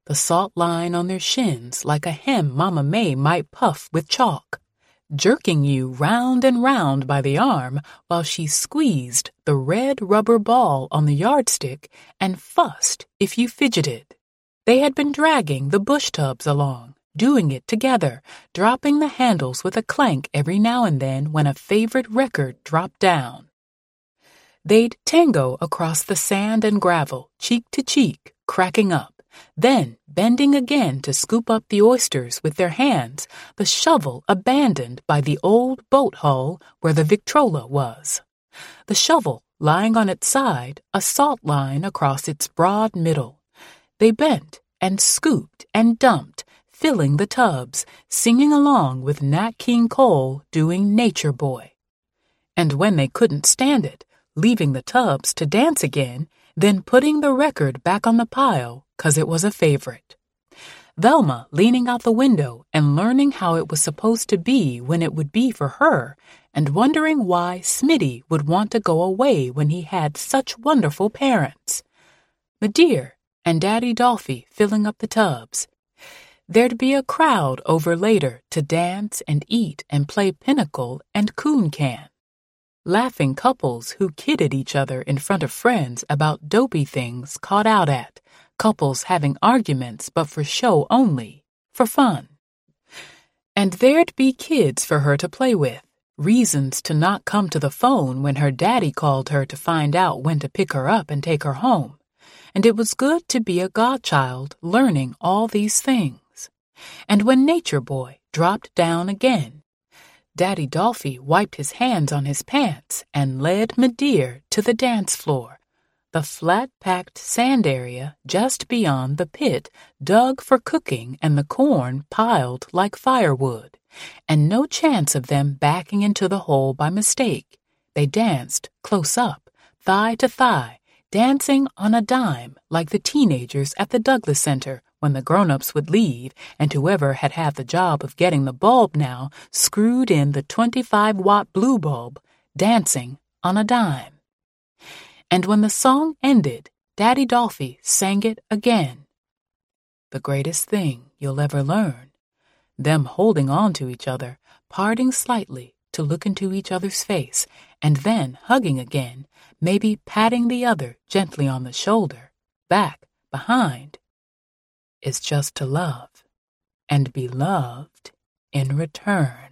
the salt line on their shins like a hem Mama May might puff with chalk, jerking you round and round by the arm while she squeezed the red rubber ball on the yardstick and fussed if you fidgeted. They had been dragging the bush tubs along, doing it together, dropping the handles with a clank every now and then when a favorite record dropped down. They'd tango across the sand and gravel, cheek to cheek, cracking up, then bending again to scoop up the oysters with their hands, the shovel abandoned by the old boat hull where the Victrola was. The shovel lying on its side, a salt line across its broad middle. They bent and scooped and dumped, filling the tubs, singing along with Nat King Cole doing Nature Boy. And when they couldn't stand it, leaving the tubs to dance again, then putting the record back on the pile 'cause it was a favorite. Velma leaning out the window and learning how it was supposed to be when it would be for her, and wondering why Smitty would want to go away when he had such wonderful parents. Medea and Daddy Dolphy filling up the tubs. There'd be a crowd over later to dance and eat and play pinochle and coon can. Laughing couples who kidded each other in front of friends about dopey things caught out at, couples having arguments but for show only, for fun. And there'd be kids for her to play with, reasons to not come to the phone when her daddy called her to find out when to pick her up and take her home. And it was good to be a godchild learning all these things. And when Nature Boy dropped down again, Daddy Dolphy wiped his hands on his pants and led Medea to the dance floor, the flat-packed sand area just beyond the pit dug for cooking and the corn piled like firewood, and no chance of them backing into the hole by mistake. They danced close up, thigh to thigh, dancing on a dime like the teenagers at the Douglas Center when the grown-ups would leave and whoever had had the job of getting the bulb now screwed in the twenty-five watt blue bulb, dancing on a dime. And when the song ended, Daddy Dolphy sang it again. The greatest thing you'll ever learn. Them holding on to each other, parting slightly to look into each other's face, and then hugging again, maybe patting the other gently on the shoulder, back, behind. Is just to love, and be loved in return.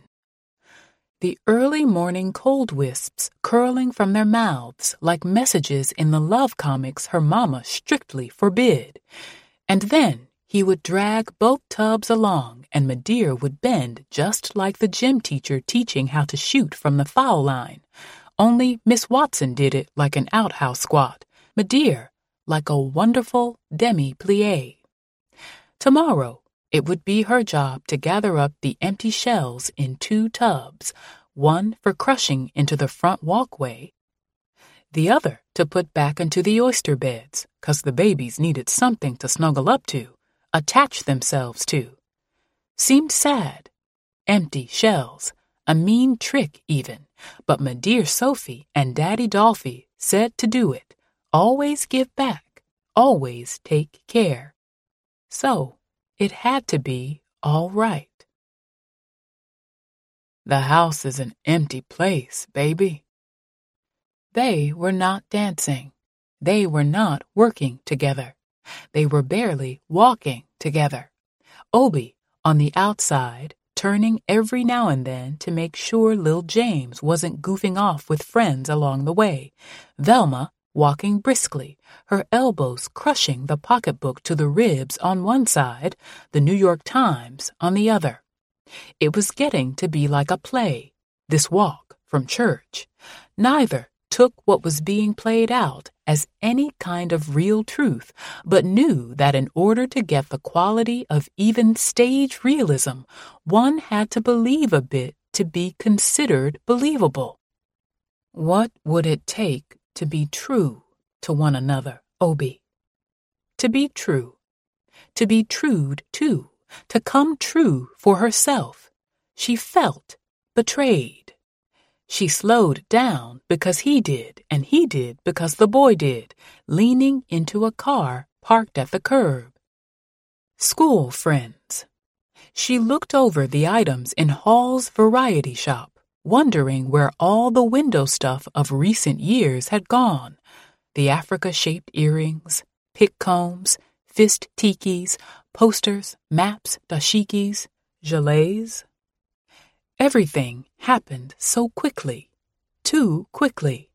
The early morning cold wisps curling from their mouths like messages in the love comics her mama strictly forbid. And then he would drag both tubs along and Medea would bend just like the gym teacher teaching how to shoot from the foul line. Only Miss Watson did it like an outhouse squat, Medea like a wonderful demi-plie. Tomorrow, it would be her job to gather up the empty shells in two tubs, one for crushing into the front walkway, the other to put back into the oyster beds, 'cause the babies needed something to snuggle up to, attach themselves to. Seemed sad. Empty shells. A mean trick, even. But my dear Sophie and Daddy Dolphy said to do it. Always give back. Always take care. So, it had to be all right. The house is an empty place, baby. They were not dancing. They were not working together. They were barely walking together. Obie, on the outside, turning every now and then to make sure Lil James wasn't goofing off with friends along the way. Velma, walking briskly, her elbows crushing the pocketbook to the ribs on one side, the New York Times on the other. It was getting to be like a play, this walk from church. Neither took what was being played out as any kind of real truth, but knew that in order to get the quality of even stage realism, one had to believe a bit to be considered believable. What would it take to be true to one another, Obie? To be true. To be trued to. To come true for herself. She felt betrayed. She slowed down because he did, and he did because the boy did, leaning into a car parked at the curb. School friends. She looked over the items in Hall's variety shop, wondering where all the window stuff of recent years had gone. The Africa-shaped earrings, pick combs, fist tikis, posters, maps, dashikis, gilets. Everything happened so quickly, too quickly.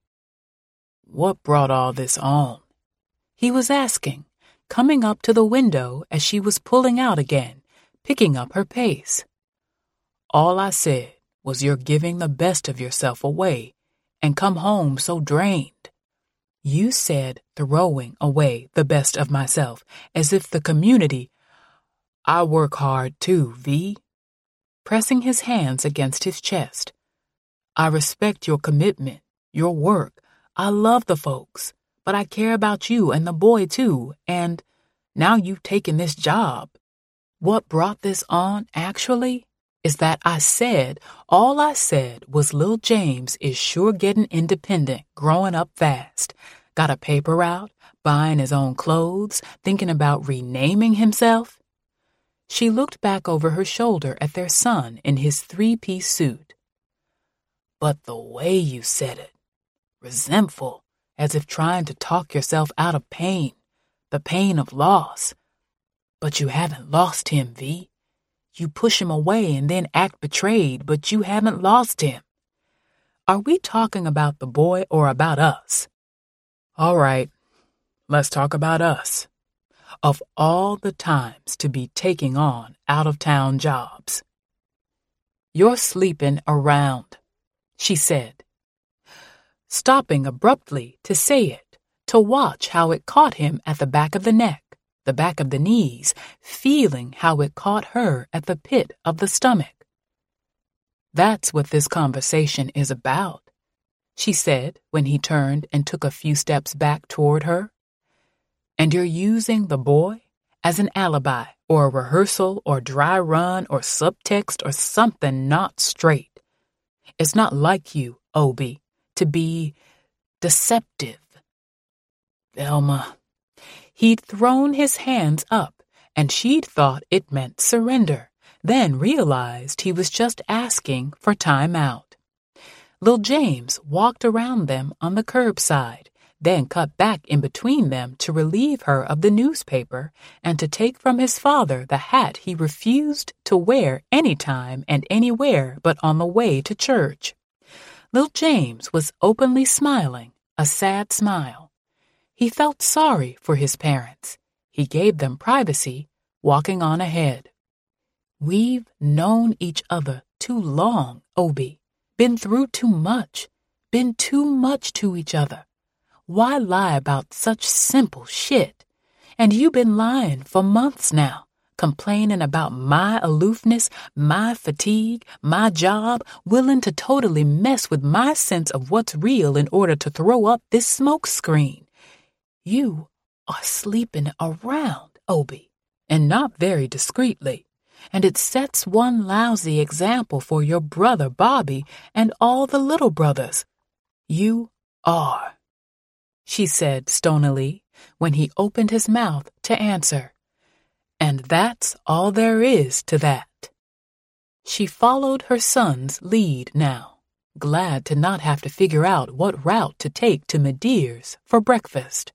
What brought all this on? He was asking, coming up to the window as she was pulling out again, picking up her pace. All I said was you're giving the best of yourself away and come home so drained. You said throwing away the best of myself, as if the community... I work hard too, V. Pressing his hands against his chest. I respect your commitment, your work. I love the folks, but I care about you and the boy too, and now you've taken this job. What brought this on, actually, is that I said, all I said was Lil James is sure getting independent, growing up fast. Got a paper route, buying his own clothes, thinking about renaming himself. She looked back over her shoulder at their son in his three-piece suit. But the way you said it, resentful, as if trying to talk yourself out of pain, the pain of loss. But you haven't lost him, V. You push him away and then act betrayed, but you haven't lost him. Are we talking about the boy or about us? All right, let's talk about us. Of all the times to be taking on out-of-town jobs. You're sleeping around, she said, stopping abruptly to say it, to watch how it caught him at the back of the neck, the back of the knees, feeling how it caught her at the pit of the stomach. That's what this conversation is about, she said when he turned and took a few steps back toward her. And you're using the boy as an alibi or a rehearsal or dry run or subtext or something not straight. It's not like you, Obi, to be deceptive. Velma. He'd thrown his hands up, and she'd thought it meant surrender, then realized he was just asking for time out. Lil James walked around them on the curbside, then cut back in between them to relieve her of the newspaper and to take from his father the hat he refused to wear any time and anywhere but on the way to church. Lil James was openly smiling, a sad smile. He felt sorry for his parents. He gave them privacy, walking on ahead. We've known each other too long, Obi. Been through too much. Been too much to each other. Why lie about such simple shit? And you've been lying for months now, complaining about my aloofness, my fatigue, my job, willing to totally mess with my sense of what's real in order to throw up this smoke screen. You are sleeping around, Obi, and not very discreetly, and it sets one lousy example for your brother Bobby and all the little brothers. You are, she said stonily when he opened his mouth to answer. And that's all there is to that. She followed her son's lead now, glad to not have to figure out what route to take to Medear's for breakfast.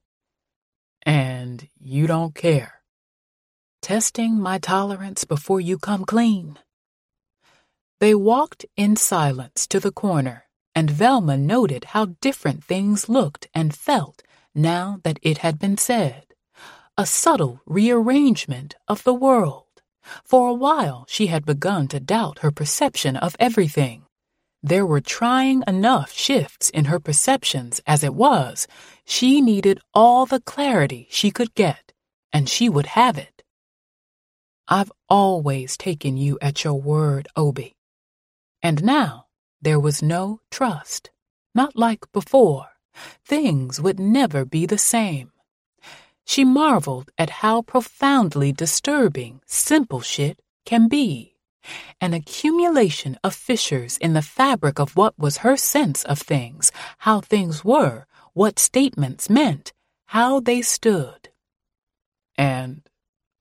And you don't care. Testing my tolerance before you come clean. They walked in silence to the corner, and Velma noted how different things looked and felt now that it had been said. A subtle rearrangement of the world. For a while she had begun to doubt her perception of everything. There were trying enough shifts in her perceptions as it was. She needed all the clarity she could get, and she would have it. I've always taken you at your word, Obi. And now there was no trust. Not like before. Things would never be the same. She marveled at how profoundly disturbing simple shit can be. An accumulation of fissures in the fabric of what was her sense of things, how things were, what statements meant, how they stood. And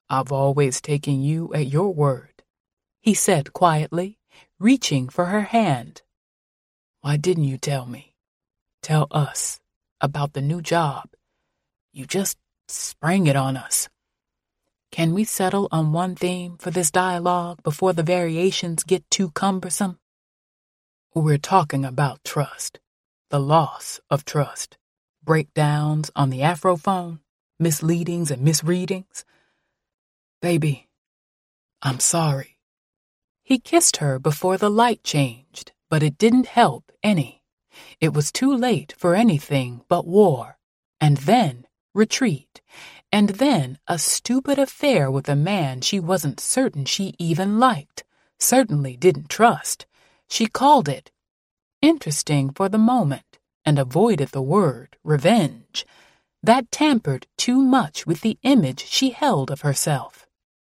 I've always taken you at your word, he said quietly, reaching for her hand. Why didn't you tell me? Tell us about the new job. You just sprang it on us. Can we settle on one theme for this dialogue before the variations get too cumbersome? We're talking about trust, the loss of trust, breakdowns on the Afrophone, misleadings and misreadings. Baby, I'm sorry. He kissed her before the light changed, but it didn't help any. It was too late for anything but war, and then retreat, and then a stupid affair with a man she wasn't certain she even liked, certainly didn't trust. She called it interesting for the moment and avoided the word revenge. That tampered too much with the image she held of herself.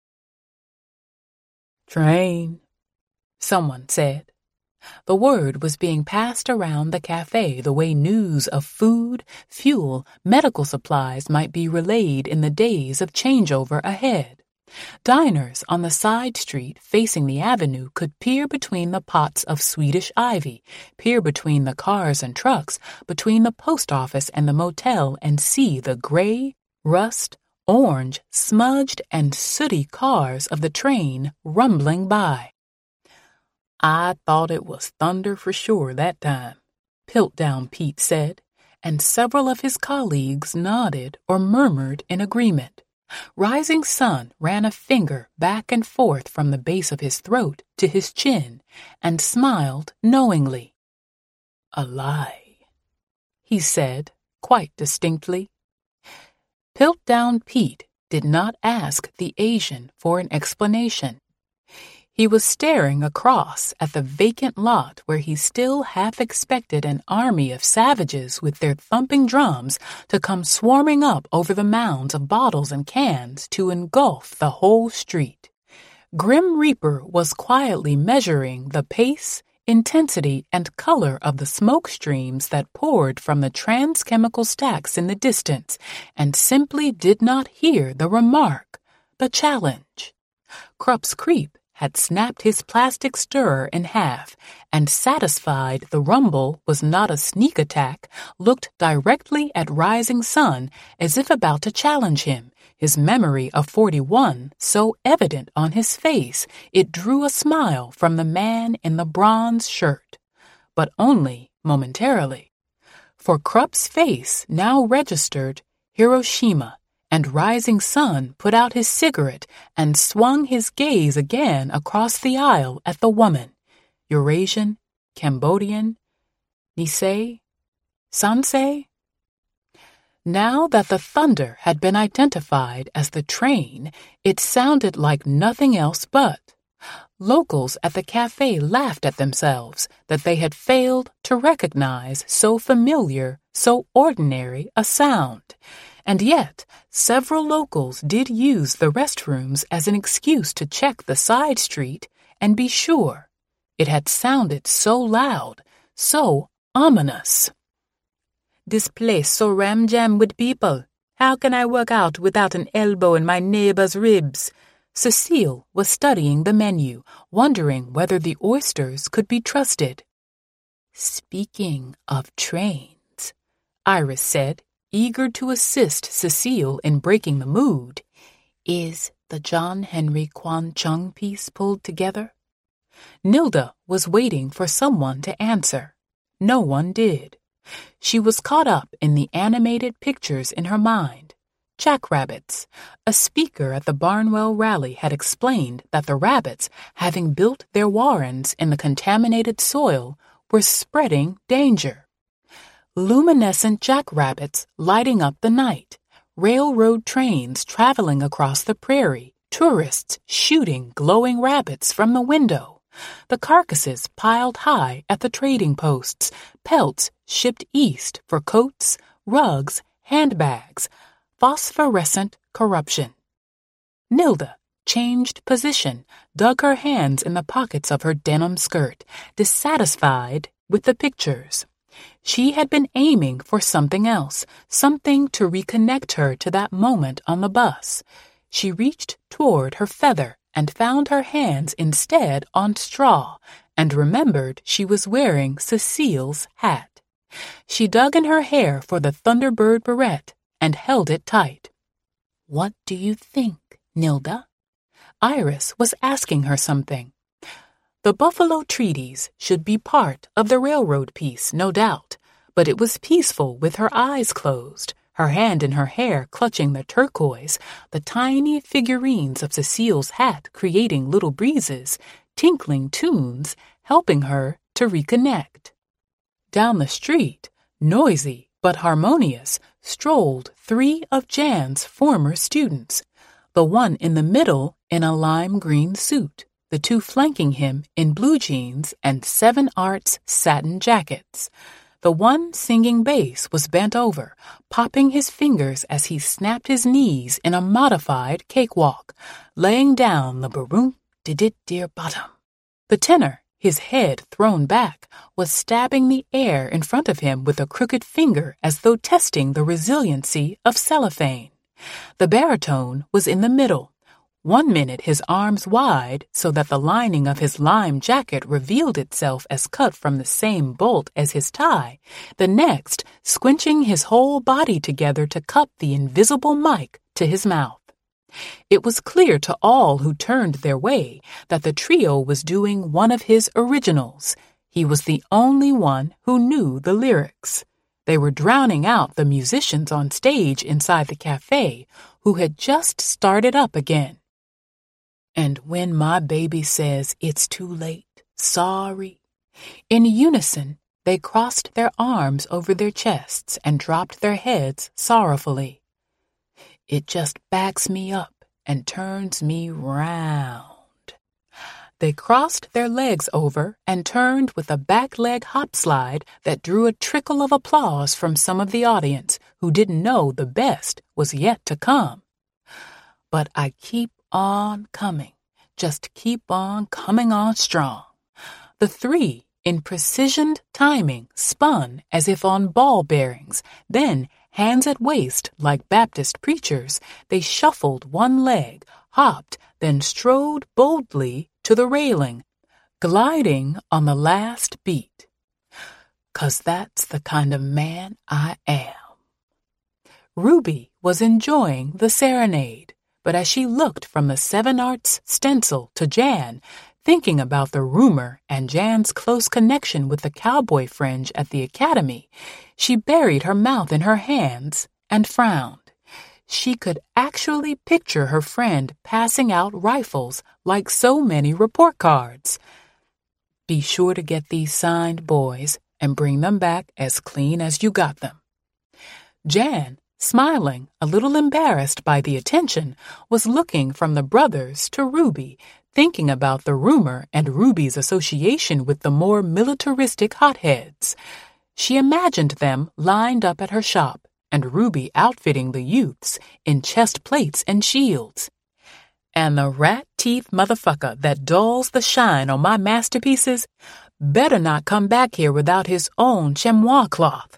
Train, someone said. The word was being passed around the cafe the way news of food, fuel, medical supplies might be relayed in the days of changeover ahead. Diners on the side street facing the avenue could peer between the pots of Swedish ivy, peer between the cars and trucks, between the post office and the motel, and see the gray, rust, orange, smudged, and sooty cars of the train rumbling by. I thought it was thunder for sure that time, Piltdown Pete said, and several of his colleagues nodded or murmured in agreement. Rising Sun ran a finger back and forth from the base of his throat to his chin and smiled knowingly. A lie, he said quite distinctly. Piltdown Pete did not ask the Asian for an explanation. He was staring across at the vacant lot where he still half expected an army of savages with their thumping drums to come swarming up over the mounds of bottles and cans to engulf the whole street. Grim Reaper was quietly measuring the pace, intensity, and color of the smoke streams that poured from the transchemical stacks in the distance, and simply did not hear the remark, the challenge. Krupp's creep had snapped his plastic stirrer in half, and satisfied the rumble was not a sneak attack, looked directly at Rising Sun as if about to challenge him, his memory of forty-one so evident on his face it drew a smile from the man in the bronze shirt, but only momentarily. For Krupp's face now registered Hiroshima, and Rising Sun put out his cigarette and swung his gaze again across the aisle at the woman. Eurasian, Cambodian, Nisei, Sansei? Now that the thunder had been identified as the train, it sounded like nothing else but. Locals at the cafe laughed at themselves that they had failed to recognize so familiar, so ordinary a sound. And yet, several locals did use the restrooms as an excuse to check the side street and be sure. It had sounded so loud, so ominous. This place so ram-jam with people. How can I work out without an elbow in my neighbor's ribs? Cecile was studying the menu, wondering whether the oysters could be trusted. Speaking of trains, Iris said, eager to assist Cecile in breaking the mood, is the John Henry Kwan Chung piece pulled together? Nilda was waiting for someone to answer. No one did. She was caught up in the animated pictures in her mind. Jackrabbits. A speaker at the Barnwell rally had explained that the rabbits, having built their warrens in the contaminated soil, were spreading danger. Luminescent jackrabbits lighting up the night, railroad trains traveling across the prairie, tourists shooting glowing rabbits from the window, the carcasses piled high at the trading posts, pelts shipped east for coats, rugs, handbags, phosphorescent corruption. Nilda changed position, dug her hands in the pockets of her denim skirt, dissatisfied with the pictures. She had been aiming for something else, something to reconnect her to that moment on the bus. She reached toward her feather and found her hands instead on straw, and remembered she was wearing Cecile's hat. She dug in her hair for the Thunderbird barrette and held it tight. "What do you think, Nilda?" Iris was asking her something. The Buffalo Treaties should be part of the railroad piece, no doubt, but it was peaceful with her eyes closed, her hand in her hair clutching the turquoise, the tiny figurines of Cecile's hat creating little breezes, tinkling tunes, helping her to reconnect. Down the street, noisy but harmonious, strolled three of Jan's former students, the one in the middle in a lime green suit, the two flanking him in blue jeans and Seven Arts satin jackets. The one singing bass was bent over, popping his fingers as he snapped his knees in a modified cakewalk, laying down the baroom did dear bottom. The tenor, his head thrown back, was stabbing the air in front of him with a crooked finger as though testing the resiliency of cellophane. The baritone was in the middle, one minute his arms wide so that the lining of his lime jacket revealed itself as cut from the same bolt as his tie, the next squinching his whole body together to cup the invisible mic to his mouth. It was clear to all who turned their way that the trio was doing one of his originals. He was the only one who knew the lyrics. They were drowning out the musicians on stage inside the cafe who had just started up again. "And when my baby says it's too late, sorry." In unison, they crossed their arms over their chests and dropped their heads sorrowfully. "It just backs me up and turns me round." They crossed their legs over and turned with a back leg hop slide that drew a trickle of applause from some of the audience who didn't know the best was yet to come. "But I keep on coming, just keep on coming on strong." The three, in precisioned timing, spun as if on ball bearings, then, hands at waist like Baptist preachers, they shuffled one leg, hopped, then strode boldly to the railing, gliding on the last beat. "'Cause that's the kind of man I am." Ruby was enjoying the serenade, but as she looked from the Seven Arts stencil to Jan, thinking about the rumor and Jan's close connection with the cowboy fringe at the academy, she buried her mouth in her hands and frowned. She could actually picture her friend passing out rifles like so many report cards. "Be sure to get these signed, boys, and bring them back as clean as you got them." Jan, smiling, a little embarrassed by the attention, was looking from the brothers to Ruby, thinking about the rumor and Ruby's association with the more militaristic hotheads. She imagined them lined up at her shop, and Ruby outfitting the youths in chest plates and shields. "And the rat-teeth motherfucker that dulls the shine on my masterpieces better not come back here without his own chamois cloth."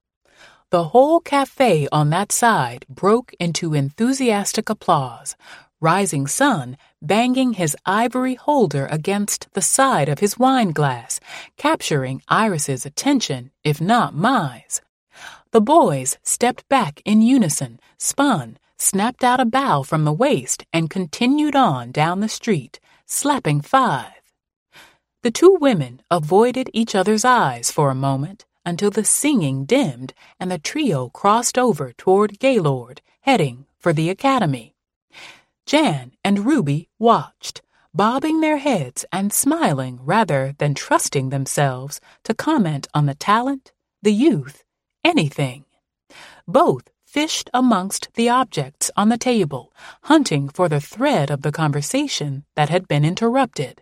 The whole cafe on that side broke into enthusiastic applause, Rising Sun banging his ivory holder against the side of his wine glass, capturing Iris's attention, if not Mai's. The boys stepped back in unison, spun, snapped out a bow from the waist, and continued on down the street, slapping five. The two women avoided each other's eyes for a moment, until the singing dimmed and the trio crossed over toward Gaylord, heading for the academy. Jan and Ruby watched, bobbing their heads and smiling rather than trusting themselves to comment on the talent, the youth, anything. Both fished amongst the objects on the table, hunting for the thread of the conversation that had been interrupted.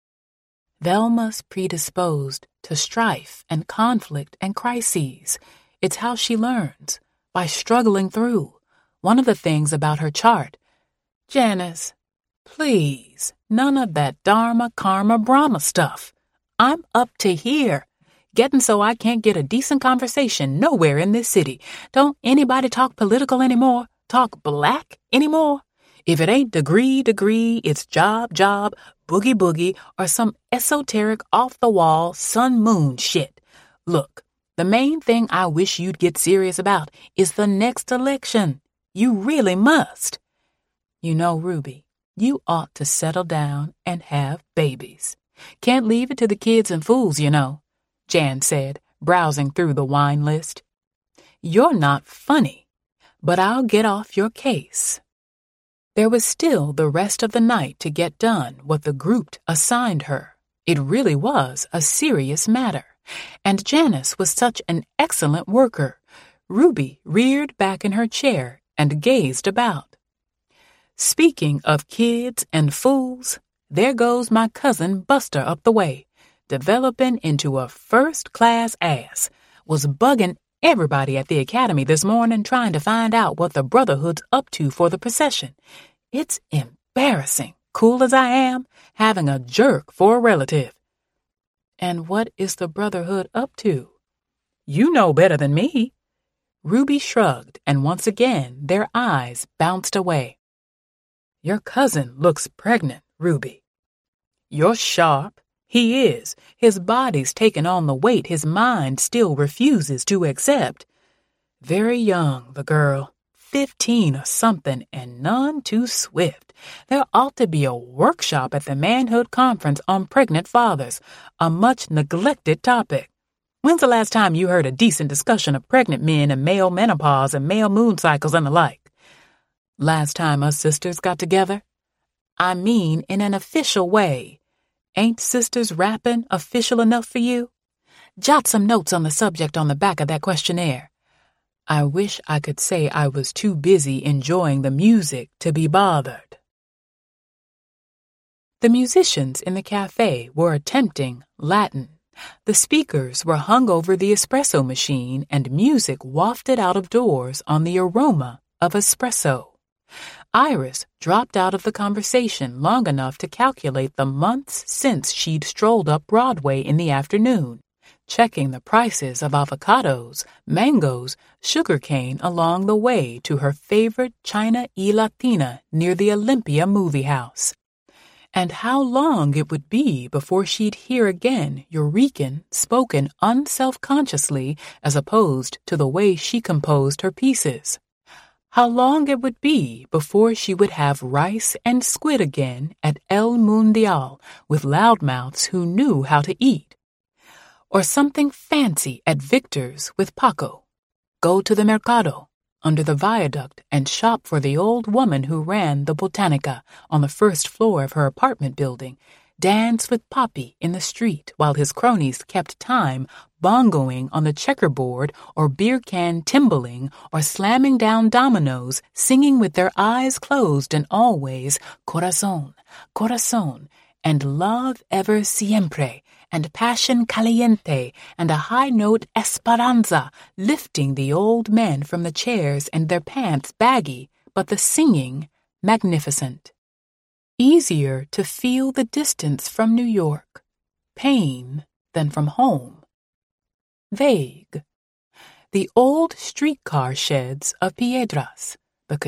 Velma's predisposed to strife and conflict and crises. It's how she learns, by struggling through. One of the things about her chart. Janice, please, none of that Dharma, Karma, Brahma stuff. I'm up to here. Getting so I can't get a decent conversation nowhere in this city. Don't anybody talk political anymore? Talk black anymore? If it ain't degree, degree, it's job, job, boogie, boogie, or some esoteric off-the-wall sun-moon shit. Look, the main thing I wish you'd get serious about is the next election. You really must. You know, Ruby, you ought to settle down and have babies. Can't leave it to the kids and fools, you know, Jan said, browsing through the wine list. You're not funny, but I'll get off your case. There was still the rest of the night to get done what the group assigned her. It really was a serious matter, and Janice was such an excellent worker. Ruby reared back in her chair and gazed about. Speaking of kids and fools, there goes my cousin Buster up the way, developing into a first-class ass, was bugging everybody at the academy this morning trying to find out what the Brotherhood's up to for the procession. It's embarrassing, cool as I am, having a jerk for a relative. And what is the Brotherhood up to? You know better than me. Ruby shrugged, and once again their eyes bounced away. Your cousin looks pregnant, Ruby. You're sharp. He is. His body's taken on the weight his mind still refuses to accept. Very young, the girl. Fifteen or something, and none too swift. There ought to be a workshop at the Manhood Conference on pregnant fathers, a much-neglected topic. When's the last time you heard a decent discussion of pregnant men and male menopause and male moon cycles and the like? Last time us sisters got together? I mean in an official way. Ain't Sisters Rappin' official enough for you? Jot some notes on the subject on the back of that questionnaire. I wish I could say I was too busy enjoying the music to be bothered. The musicians in the cafe were attempting Latin. The speakers were hung over the espresso machine, and music wafted out of doors on the aroma of espresso. Iris dropped out of the conversation long enough to calculate the months since she'd strolled up Broadway in the afternoon, checking the prices of avocados, mangoes, sugarcane along the way to her favorite China y Latina near the Olympia movie house. And how long it would be before she'd hear again Eurekain spoken unselfconsciously as opposed to the way she composed her pieces. How long it would be before she would have rice and squid again at El Mundial with loudmouths who knew how to eat. Or something fancy at Victor's with Paco. Go to the Mercado, under the viaduct, and shop for the old woman who ran the Botanica on the first floor of her apartment building, dance with Poppy in the street while his cronies kept time bongoing on the checkerboard or beer can timbling or slamming down dominoes, singing with their eyes closed and always corazón, corazón, and love ever siempre, and passion caliente, and a high note esperanza, lifting the old men from the chairs and their pants baggy, but the singing magnificent. Easier to feel the distance from New York, pain than from home. Vague. The old streetcar sheds of Piedras,